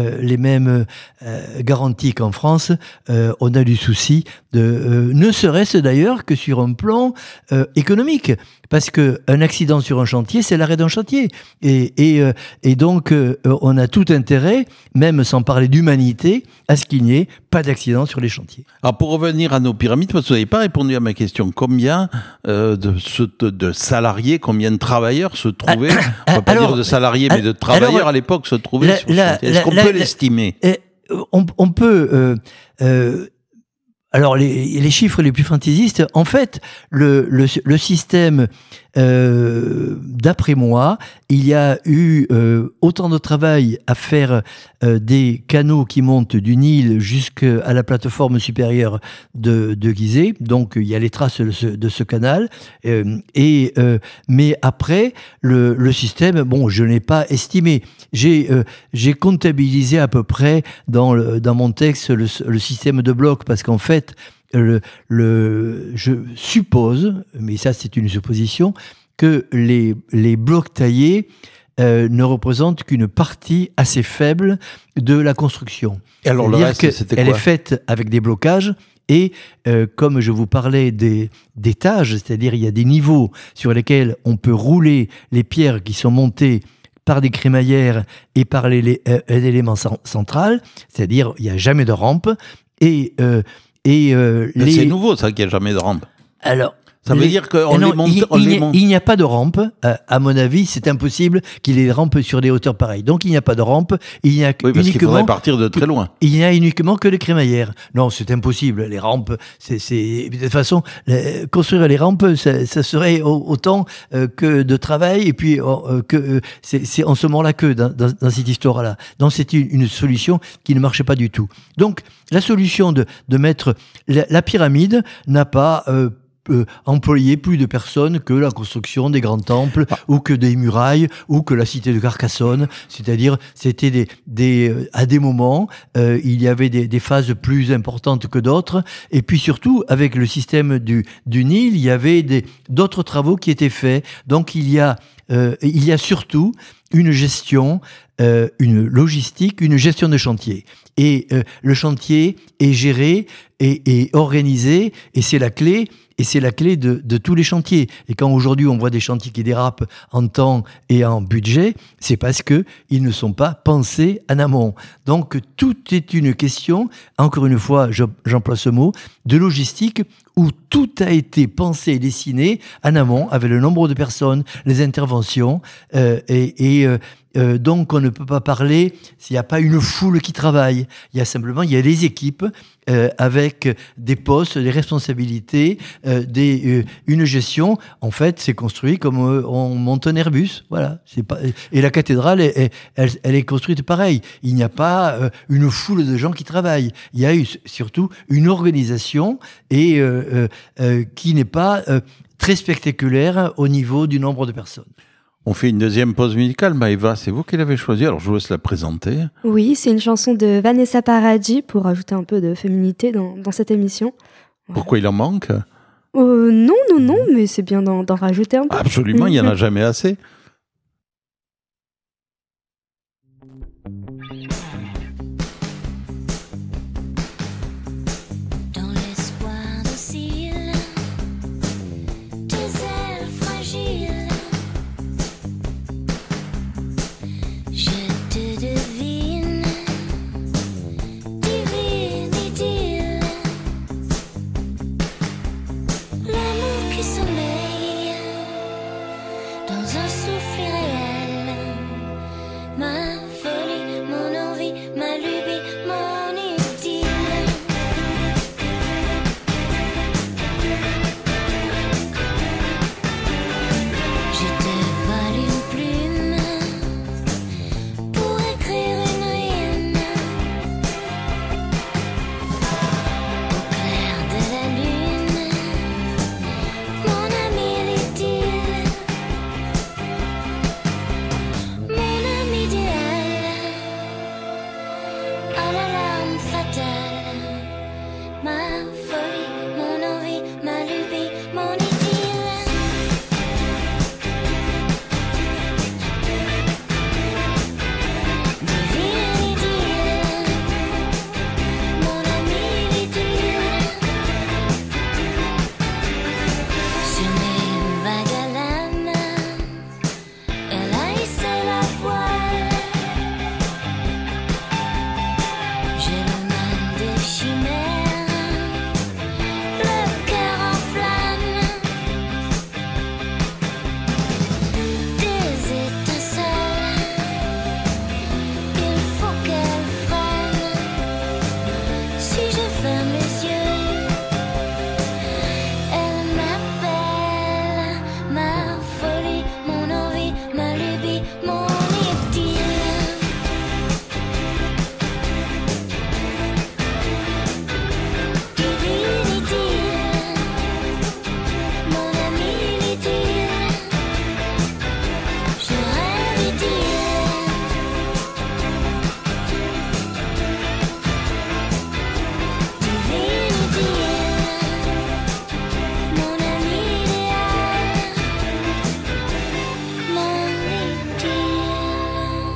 garanties qu'en France, on a du souci ne serait-ce d'ailleurs que sur un plan économique, parce que un accident sur un chantier, c'est l'arrêt d'un chantier, et donc on a tout intérêt, même sans parler d'humanité, à ce qu'il n'y ait pas d'accident sur les chantiers. Alors pour revenir à nos pyramides, parce que vous n'avez pas répondu à ma question, combien de salariés, combien de travailleurs se trouvaient, on ne va pas dire de salariés, mais de travailleurs à l'époque se trouvaient sur le chantier. Est-ce qu'on peut l'estimer ? On peut... alors les chiffres les plus fantaisistes, en fait, le système, d'après moi, il y a eu autant de travail à faire des canaux qui montent du Nil jusqu'à la plateforme supérieure de Gizeh. Donc il y a les traces de ce canal. Mais après, le système, bon, je n'ai pas estimé. J'ai comptabilisé à peu près dans mon texte le système de blocs, parce qu'en fait, je suppose, mais ça c'est une supposition, que les blocs taillés ne représentent qu'une partie assez faible de la construction. Et alors le reste, c'était quoi ? Elle est faite avec des blocages, et comme je vous parlais des étages, c'est-à-dire il y a des niveaux sur lesquels on peut rouler les pierres qui sont montées par des crémaillères et par l'élément central, c'est-à-dire il n'y a jamais de rampe, c'est nouveau, ça, qu'il n'y a jamais de rampe. Alors, ça veut dire qu'on les monte. Il n'y a pas de rampe. À mon avis, c'est impossible qu'il y ait des rampes sur des hauteurs pareilles. Donc, il n'y a pas de rampe. Il n'y a parce qu'il faudrait partir de très loin. Il n'y a uniquement que les crémaillères. Non, c'est impossible. Les rampes, de toute façon, construire les rampes, ça serait autant que de travail. Et puis, c'est en ce moment-là que dans cette histoire-là. Donc, c'est une solution qui ne marchait pas du tout. Donc, la solution de mettre la pyramide n'a pas employer plus de personnes que la construction des grands temples, ou que des murailles, ou que la cité de Carcassonne. C'est-à-dire, c'était à des moments, il y avait des phases plus importantes que d'autres. Et puis surtout, avec le système du Nil, il y avait d'autres travaux qui étaient faits. Donc il y a surtout une gestion, une logistique, une gestion de chantier. Et le chantier est géré et organisé, et c'est la clé. Et c'est la clé de tous les chantiers. Et quand aujourd'hui on voit des chantiers qui dérapent en temps et en budget, c'est parce que ils ne sont pas pensés en amont. Donc tout est une question, encore une fois, j'emploie ce mot, de logistique, où tout a été pensé et dessiné en amont, avec le nombre de personnes, les interventions, donc on ne peut pas parler s'il n'y a pas une foule qui travaille. Il y a des équipes avec des postes, des responsabilités, une gestion. En fait, c'est construit comme on monte un Airbus. Voilà. Et la cathédrale, elle est construite pareil. Il n'y a pas une foule de gens qui travaillent. Il y a eu surtout une organisation et qui n'est pas très spectaculaire au niveau du nombre de personnes. On fait une deuxième pause musicale. Maëva, c'est vous qui l'avez choisie, alors je vous laisse la présenter. Oui, c'est une chanson de Vanessa Paradis, pour ajouter un peu de féminité dans cette émission. Voilà. Pourquoi il en manque ? Non, mais c'est bien d'en rajouter un peu. Absolument, il n'y en a jamais assez. Dans l'espoir docile, tes ailes fragiles, je te devine, divine idylle, l'amour qui sommeille dans un souffle irréel, ma folie, mon envie, ma lubie, mon idylle. Je te vole une plume pour écrire une rime au clair de la lune, mon ami l'idylle, mon ami idéal, à l'alarme fatale, ma folie, mon envie, ma lubie, mon idylle. Divine idylle, mon ami l'idylle. Sur mes vagues à l'âme, elle haïssait la voile. J'ai le mal des chimères, le cœur en flamme, des étincelles, il faut qu'elle frêne. Si je ferme les yeux, elle m'appelle, ma folie, mon envie, ma lubie, mon idylle. Divine idylle, mon ami l'idylle, je rêve idylle. Divine idylle, mon ami idéal, mon idylle.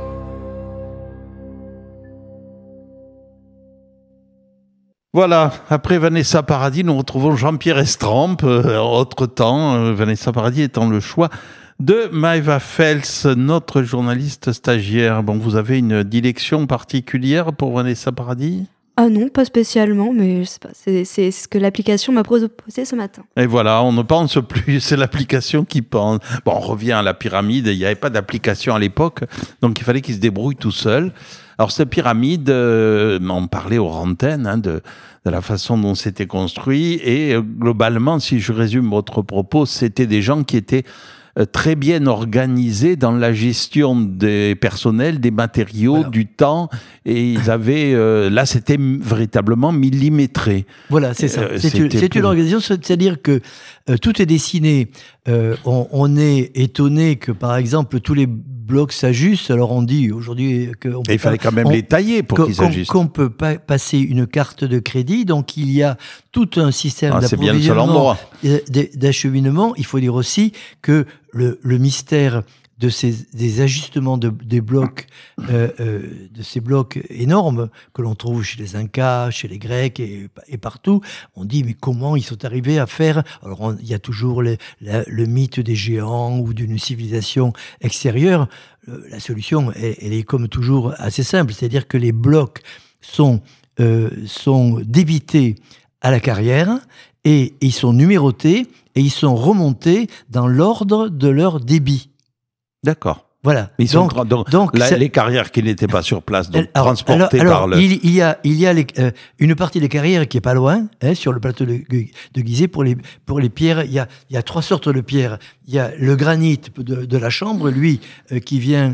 Voilà, après Vanessa Paradis, nous retrouvons Jean-Pierre Estrampe, autre temps, Vanessa Paradis étant le choix de Maëva Fels, notre journaliste stagiaire. Bon, vous avez une dilection particulière pour Vanessa Paradis ? Ah non, pas spécialement, mais je sais pas, c'est ce que l'application m'a proposé ce matin. Et voilà, on ne pense plus, c'est l'application qui pense. Bon, on revient à la pyramide, il n'y avait pas d'application à l'époque, donc il fallait qu'il se débrouille tout seul. Alors cette pyramide, on parlait aux antennes de la façon dont c'était construit, et globalement, si je résume votre propos, c'était des gens qui étaient très bien organisés dans la gestion des personnels, des matériaux, Voilà. du temps, et ils avaient, là c'était véritablement millimétré. Voilà, c'est ça. C'est c'était une organisation, c'est-à-dire que tout est dessiné. On est étonné que, par exemple, tous les blocs s'ajustent. Alors on dit aujourd'hui qu'on Et il fallait quand même les tailler pour qu'ils s'ajustent. qu'on peut pas passer une carte de crédit. Donc il y a tout un système C'est bien le seul d'approvisionnement, endroit. d'acheminement. Il faut dire aussi que le mystère des ajustements des blocs, de ces blocs énormes que l'on trouve chez les Incas, chez les Grecs et partout, on dit mais comment ils sont arrivés à faire. Alors il y a toujours le mythe des géants ou d'une civilisation extérieure. La solution, elle est comme toujours assez simple, c'est-à-dire que les blocs sont débités à la carrière et ils sont numérotés et ils sont remontés dans l'ordre de leur débit. D'accord. Voilà. Ils sont les carrières qui n'étaient pas sur place, donc transportées par le... Il y a une partie des carrières qui est pas loin, sur le plateau de Gizeh. Pour les pierres, il y a trois sortes de pierres. Il y a le granit de la chambre, lui, qui vient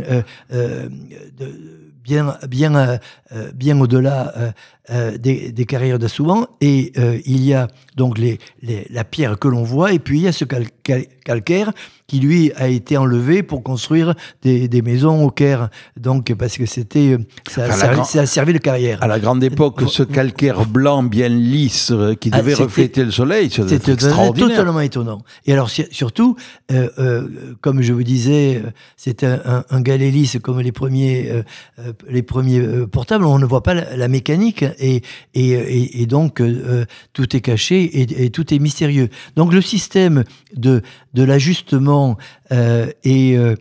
bien au-delà des carrières d'Assouan, et il y a donc la pierre que l'on voit, et puis il y a ce calcaire qui lui a été enlevé pour construire des maisons au Caire. Donc parce que ça a servi de carrière. À la grande époque, ce calcaire blanc bien lisse qui devait refléter le soleil, c'était extraordinaire. Totalement étonnant. Et alors surtout, comme je vous disais, c'est un galet lisse comme les premiers portables. On ne voit pas la mécanique et donc tout est caché et tout est mystérieux. Donc le système de l'ajustement il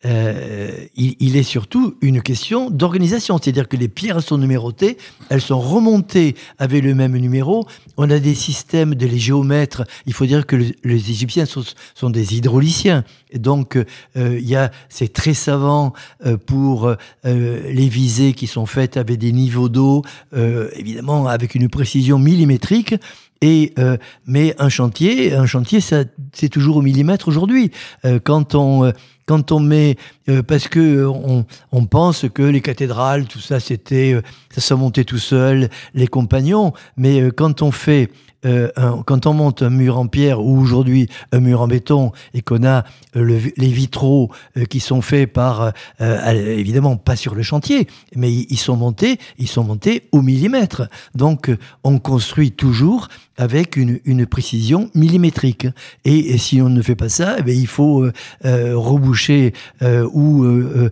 est surtout une question d'organisation. C'est-à-dire que les pierres sont numérotées, elles sont remontées avec le même numéro. On a des systèmes les géomètres. Il faut dire que les Égyptiens sont des hydrauliciens. Et donc, c'est très savant pour les visées qui sont faites avec des niveaux d'eau, évidemment avec une précision millimétrique. Mais un chantier, ça, c'est toujours au millimètre aujourd'hui. Quand on met, parce que on pense que les cathédrales, tout ça, ça se montait tout seul, les compagnons. Mais quand on monte un mur en pierre ou aujourd'hui un mur en béton et qu'on a les vitraux qui sont faits par, évidemment pas sur le chantier, mais ils sont montés au millimètre. Donc on construit toujours avec une précision millimétrique. Et si on ne fait pas ça, il faut reboucher ou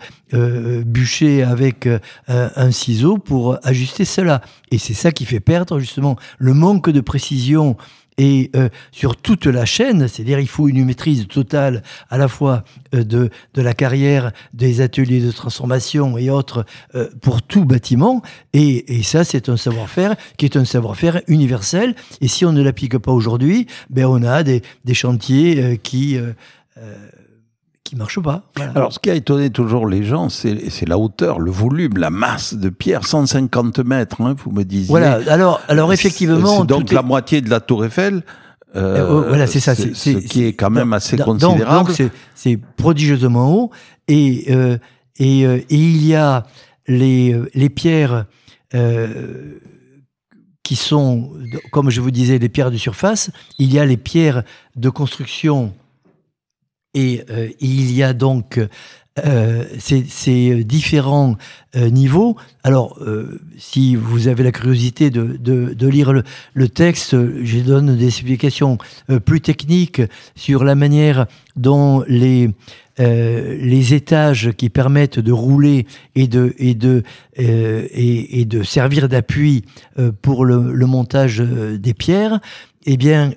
bûcher avec un ciseau pour ajuster cela. Et c'est ça qui fait perdre justement le manque de précision et sur toute la chaîne, c'est-à-dire il faut une maîtrise totale à la fois de la carrière, des ateliers de transformation et autres pour tout bâtiment. Et ça, c'est un savoir-faire qui est un savoir-faire universel. Et si on ne l'applique pas aujourd'hui, on a des chantiers qui marchent pas. Voilà. Alors, ce qui a étonné toujours les gens, c'est la hauteur, le volume, la masse de pierre, 150 mètres, vous me disiez. Voilà, alors effectivement... C'est donc la moitié de la Tour Eiffel. Voilà, c'est ça. Ce qui est quand même assez considérable. Donc c'est prodigieusement haut. Et il y a les pierres qui sont, comme je vous disais, les pierres de surface. Il y a les pierres de construction. Et il y a donc ces différents niveaux. Alors, si vous avez la curiosité de lire le texte, je donne des explications plus techniques sur la manière dont les étages qui permettent de rouler et de servir d'appui pour le montage des pierres. Eh bien,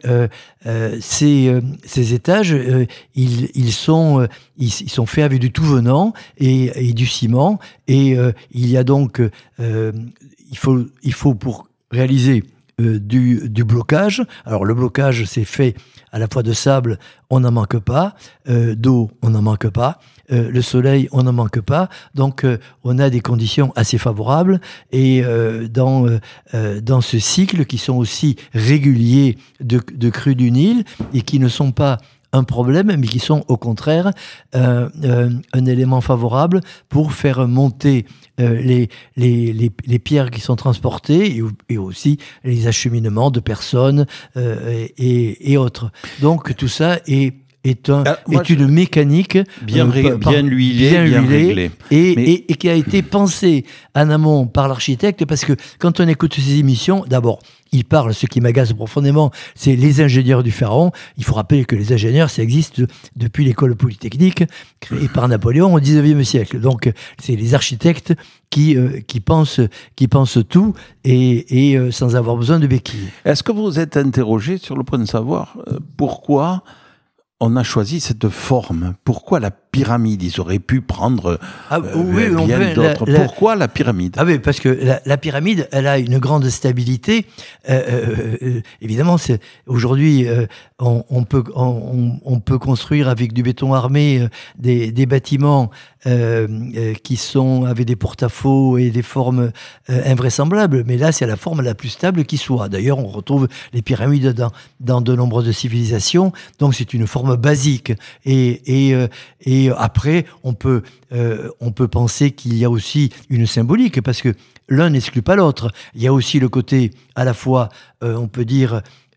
ces étages, ils sont faits avec du tout venant et du ciment. Et il y a donc, il faut pour réaliser du blocage. Alors le blocage, c'est fait à la fois de sable, on n'en manque pas, d'eau, on n'en manque pas, le soleil, on n'en manque pas. Donc on a des conditions assez favorables et dans ce cycle qui sont aussi réguliers de crues du Nil et qui ne sont pas un problème, mais qui sont au contraire un élément favorable pour faire monter les pierres qui sont transportées et aussi les acheminements de personnes et autres. Donc tout ça est une mécanique bien huilée, bien réglée. Et qui a été pensée en amont par l'architecte, parce que quand on écoute ces émissions, d'abord, il parle, ce qui m'agace profondément, c'est les ingénieurs du pharaon. Il faut rappeler que les ingénieurs, ça existe depuis l'école polytechnique, créée par Napoléon au XIXe siècle. Donc, c'est les architectes qui pensent tout et sans avoir besoin de béquilles. Est-ce que vous vous êtes interrogé sur le point de savoir pourquoi on a choisi cette forme? Pourquoi la pyramide? Ils auraient pu prendre bien d'autres. Pourquoi la pyramide? Ah oui, parce que la pyramide, elle a une grande stabilité. Évidemment, aujourd'hui, on peut construire avec du béton armé des bâtiments qui sont avec des porte-à-faux et des formes invraisemblables. Mais là, c'est la forme la plus stable qui soit. D'ailleurs, on retrouve les pyramides dans de nombreuses civilisations. Donc, c'est une forme basique. Et après, on peut penser qu'il y a aussi une symbolique, parce que l'un n'exclut pas l'autre. Il y a aussi le côté, à la fois, on peut dire,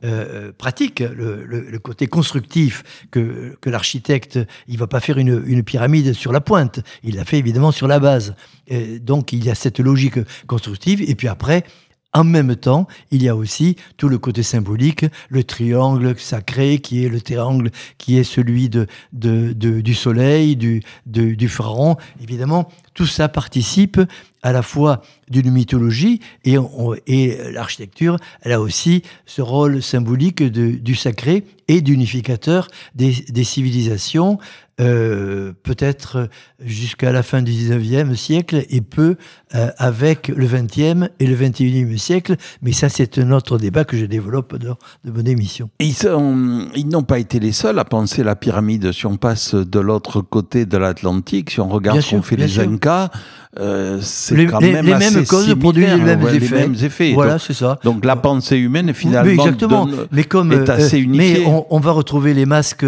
pratique, le côté constructif que l'architecte, il va pas faire une pyramide sur la pointe, il l'a fait évidemment sur la base. Donc il y a cette logique constructive, et puis après, en même temps, il y a aussi tout le côté symbolique, le triangle sacré qui est le triangle qui est celui du soleil, du pharaon. Évidemment, tout ça participe à la fois d'une mythologie et l'architecture, elle a aussi ce rôle symbolique du sacré et d'unificateur des civilisations, peut-être jusqu'à la fin du 19e siècle et peu avec le 20e et le 21e siècle, mais ça c'est un autre débat que je développe dans de mon émission. Ils n'ont pas été les seuls à penser la pyramide. Si on passe de l'autre côté de l'Atlantique, si on regarde ce qu'ont fait les Incas, c'est quand même les assez mêmes causes produisent les mêmes effets. Les mêmes effets. Voilà, c'est ça. Donc la pensée humaine finalement oui, exactement. Mais comme est assez unifiée. Mais on va retrouver les masques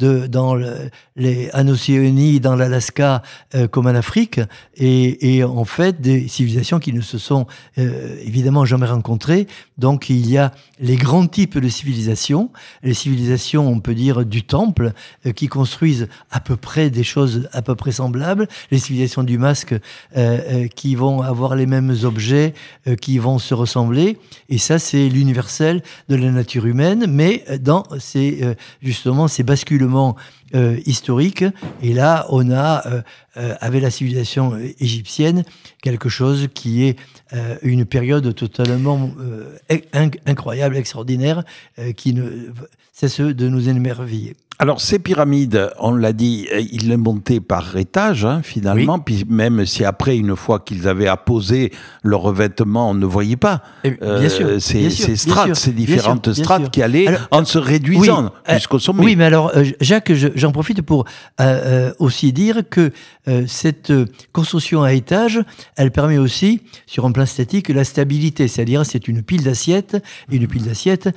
en Océanie, dans l'Alaska, comme en Afrique, et en fait des civilisations qui ne se sont évidemment jamais rencontrées. Donc il y a les grands types de civilisations, les civilisations, on peut dire, du temple, qui construisent à peu près des choses à peu près semblables, les civilisations du masque qui vont avoir les mêmes objets, qui vont se ressembler, et ça c'est l'universel de la nature humaine, mais dans justement ces basculements historiques. Et là on a avec la civilisation égyptienne quelque chose qui est une période totalement incroyable, extraordinaire, qui ne cesse de nous émerveiller. Alors ces pyramides, on l'a dit, ils les montaient par étage finalement, oui. Puis même si après, une fois qu'ils avaient apposé le revêtement, on ne voyait pas ces strates, ces différentes strates qui allaient en se réduisant jusqu'au sommet. Oui, mais alors Jacques, j'en profite pour aussi dire que cette construction à étage, elle permet aussi, sur un plan statique, la stabilité, c'est-à-dire c'est une pile d'assiettes, et une pile d'assiettes,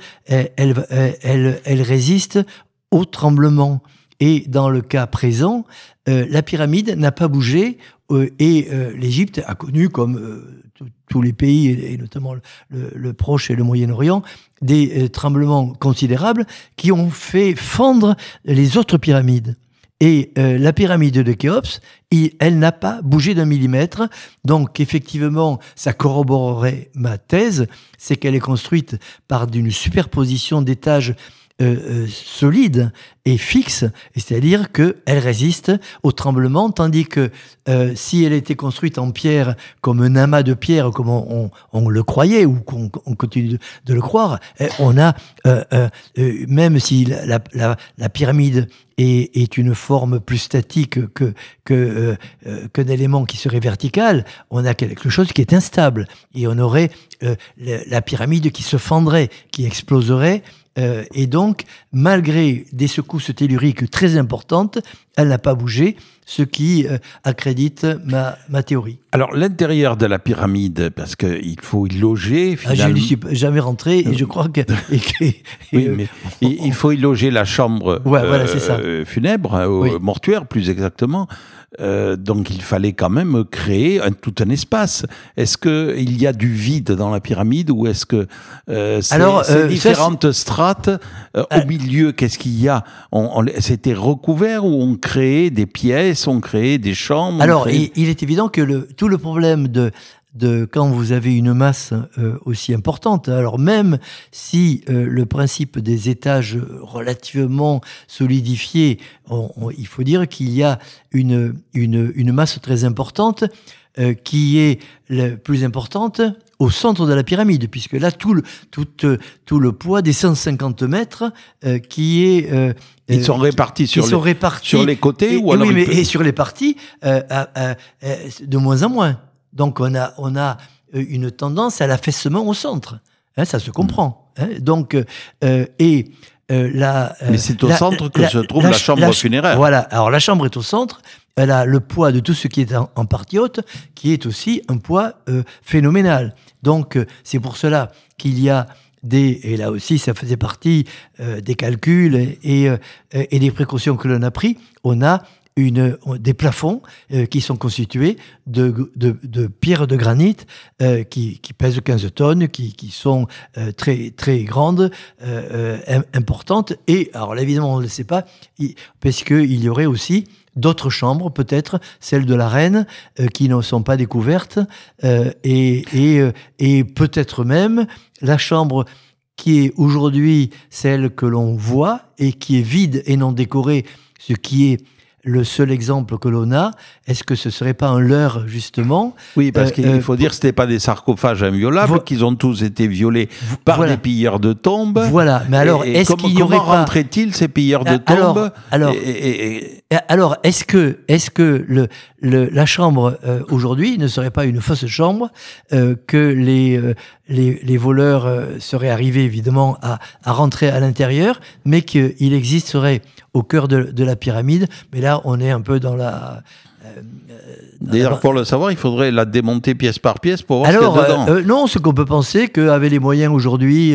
elle résiste au tremblement. Et dans le cas présent, la pyramide n'a pas bougé, et l'Égypte a connu, comme tous les pays, et notamment le Proche et le Moyen-Orient, des tremblements considérables qui ont fait fondre les autres pyramides. Et la pyramide de Khéops, elle n'a pas bougé d'un millimètre. Donc effectivement, ça corroborerait ma thèse, c'est qu'elle est construite par une superposition d'étages solide et fixe, c'est-à-dire qu'elle résiste au tremblement, tandis que si elle était construite en pierre, comme un amas de pierre, comme on le croyait, ou qu'on continue de le croire, on a, même si la pyramide est une forme plus statique qu'un élément qui serait vertical, on a quelque chose qui est instable, et on aurait la pyramide qui se fendrait, qui exploserait. Et donc, malgré des secousses telluriques très importantes, elle n'a pas bougé, ce qui accrédite ma théorie. Alors, l'intérieur de la pyramide, parce qu'il faut y loger, finalement... je n'y suis jamais rentré, et je crois que... il faut y loger la chambre c'est ça. funèbre, mortuaire plus exactement. Donc il fallait quand même créer tout un espace. Est-ce qu'il y a du vide dans la pyramide, ou est-ce que ces différentes strates au milieu, qu'est-ce qu'il y a? C'était recouvert, ou on créait des pièces, on créait des chambres? Alors il est évident que tout le problème de quand vous avez une masse aussi importante, alors même si le principe des étages relativement solidifiés, il faut dire qu'il y a une masse très importante qui est la plus importante au centre de la pyramide, puisque là tout le poids des 150 mètres qui est ils sont répartis sur les côtés, ou alors et sur les parties de moins en moins. Donc on a une tendance à l'affaissement au centre, ça se comprend. Donc mais c'est au centre que se trouve la chambre funéraire. Voilà. Alors la chambre est au centre. Elle a le poids de tout ce qui est en partie haute, qui est aussi un poids phénoménal. Donc c'est pour cela qu'il y a et là aussi ça faisait partie des calculs et des précautions que l'on a pris. On a des plafonds qui sont constitués de pierres de granit qui pèsent 15 tonnes, qui sont très, très grandes, importantes. Et alors là, évidemment, on ne le sait pas, parce qu'il y aurait aussi d'autres chambres, peut-être, celles de la reine, qui ne sont pas découvertes, et peut-être même la chambre qui est aujourd'hui celle que l'on voit et qui est vide et non décorée, ce qui est le seul exemple que l'on a. Est-ce que ce serait pas un leurre, justement? Oui, parce qu'il faut dire que ce n'étaient pas des sarcophages inviolables, qu'ils ont tous été violés par des pilleurs de tombes. Voilà, mais alors, est-ce qu'il y aurait pas... Comment rentraient-ils, ces pilleurs de tombes? Alors, est-ce que la chambre, aujourd'hui, ne serait pas une fausse chambre, que les voleurs seraient arrivés, évidemment, à rentrer à l'intérieur, mais qu'il existerait au cœur de la pyramide? Mais là, on est un peu dans la... D'ailleurs, pour le savoir, il faudrait la démonter pièce par pièce pour voir ce qu'il y a dedans. Non, ce qu'on peut penser, qu'avec les moyens aujourd'hui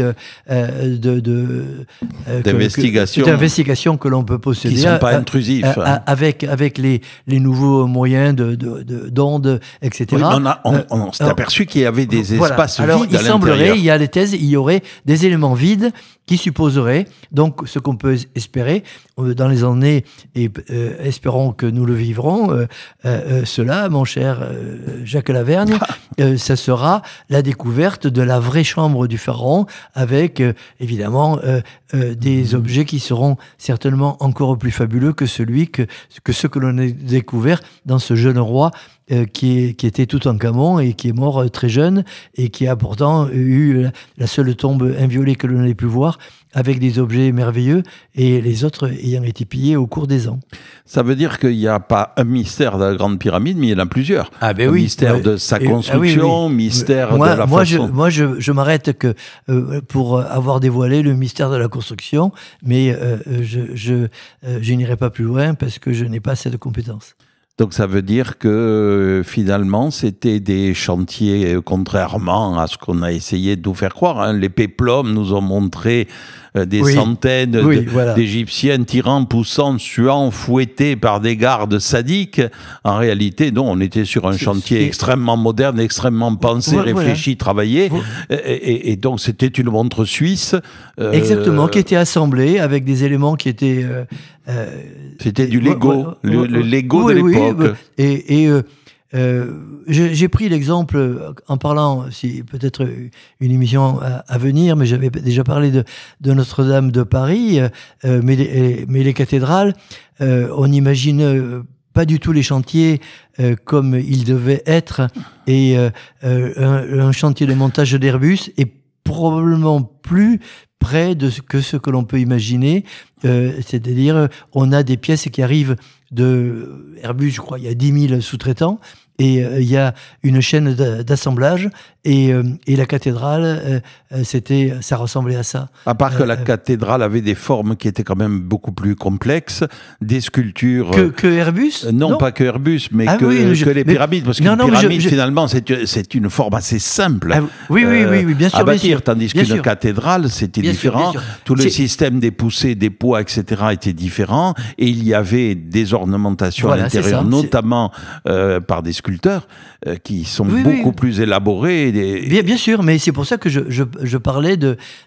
d'investigation que l'on peut posséder, qui ne sont pas intrusifs, avec les nouveaux moyens d'ondes, etc. Oui, on s'est aperçu qu'il y avait des espaces vides à l'intérieur. Il semblerait, il y a les thèses, il y aurait des éléments vides qui supposeraient, donc ce qu'on peut espérer dans les années, et espérons que nous le vivrons, cela, mon cher Jacques Lavergne, ça sera la découverte de la vraie chambre du pharaon, avec évidemment des objets qui seront certainement encore plus fabuleux que ceux que l'on a découvert dans ce jeune roi qui était Toutankhamon et qui est mort très jeune et qui a pourtant eu la seule tombe inviolée que l'on ait pu voir, avec des objets merveilleux, et les autres ayant été pillés au cours des ans. Ça veut dire qu'il n'y a pas un mystère de la Grande Pyramide, mais il y en a plusieurs. Mystère de sa construction, mystère de la façon... Moi, je m'arrête que pour avoir dévoilé le mystère de la construction, mais je n'irai pas plus loin parce que je n'ai pas cette compétence. Donc ça veut dire que finalement c'était des chantiers, contrairement à ce qu'on a essayé de nous faire croire. Les péplums nous ont montré des centaines d'Égyptiennes tirant, poussant, suant, fouettés par des gardes sadiques. En réalité, non, on était sur un chantier extrêmement moderne, extrêmement pensé, réfléchi, travaillé. Et donc c'était une montre suisse. Exactement, qui était assemblée avec des éléments qui étaient... c'était du Lego, le Lego de l'époque. J'ai pris l'exemple en parlant, c'est peut-être une émission à venir, mais j'avais déjà parlé de Notre-Dame de Paris, mais les cathédrales, on n'imagine pas du tout les chantiers comme ils devaient être, et un chantier de montage d'Airbus est probablement plus près de ce que l'on peut imaginer, c'est-à-dire on a des pièces qui arrivent de Airbus, je crois, il y a 10 000 sous-traitants, et il y a une chaîne d'assemblage, et la cathédrale, ça ressemblait à ça. À part que la cathédrale avait des formes qui étaient quand même beaucoup plus complexes, des sculptures... Que Airbus? Non, pas que Airbus, mais que les pyramides, parce qu'une pyramide, finalement, c'est une forme assez simple oui, bien sûr, à bâtir, tandis qu'une sûr. Cathédrale, c'était différent. Tout le système des poussées, des poids, etc. était différent, et il y avait des ornementations à l'intérieur, notamment par des sculpteurs qui sont beaucoup plus élaborés. Bien sûr, mais c'est pour ça que je parlais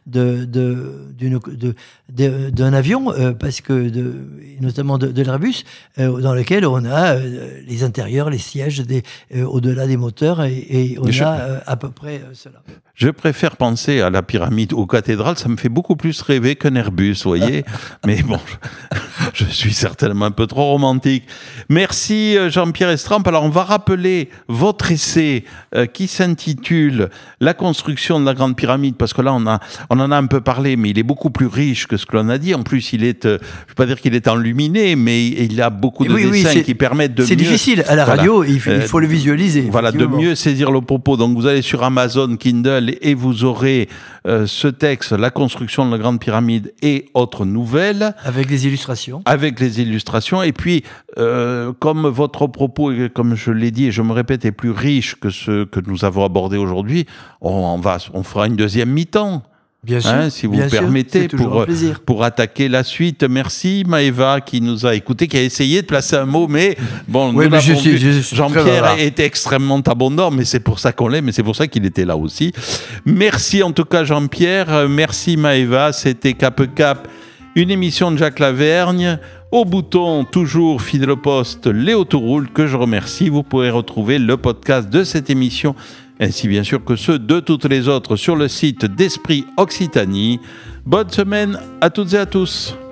d'un avion, parce que notamment de l'Airbus, dans lequel on a les intérieurs, les sièges au-delà des moteurs, et on a à peu près cela. Je préfère penser à la pyramide, aux cathédrales, ça me fait beaucoup plus rêver qu'un Airbus, vous voyez. Mais bon, je suis certainement un peu trop romantique. Merci Jean-Pierre Estrampe. Alors on va rappeler votre essai qui s'intitule « La construction de la Grande Pyramide », parce que là on en a un peu parlé, mais il est beaucoup plus riche que ce que l'on a dit. En plus, il est, je ne veux pas dire qu'il est enluminé, mais il a beaucoup de dessins qui permettent de mieux... C'est difficile, à la radio, il faut le visualiser. Voilà, de mieux saisir le propos. Donc vous allez sur Amazon Kindle et vous aurez ce texte, La construction de la Grande Pyramide et autres nouvelles. Avec les illustrations. Avec les illustrations. Et puis, comme votre propos, comme je l'ai dit et je me répète, est plus riche que ce que nous avons abordé aujourd'hui, on fera une deuxième mi-temps. Bien sûr, si vous bien sûr, permettez, c'est toujours un plaisir. pour attaquer la suite. Merci Maëva qui nous a écouté, qui a essayé de placer un mot, mais bon, Oui, nous mais je l'avons suis vu. très Jean-Pierre bavard. était extrêmement abondant, mais c'est pour ça qu'on l'aime, et c'est pour ça qu'il était là aussi. Merci en tout cas Jean-Pierre, merci Maëva, c'était Cap Cap, une émission de Jacques Lavergne. Au bouton, toujours fidèle au poste, Léo Touroul, que je remercie. Vous pourrez retrouver le podcast de cette émission, ainsi bien sûr que ceux de toutes les autres sur le site d'Esprit Occitanie. Bonne semaine à toutes et à tous.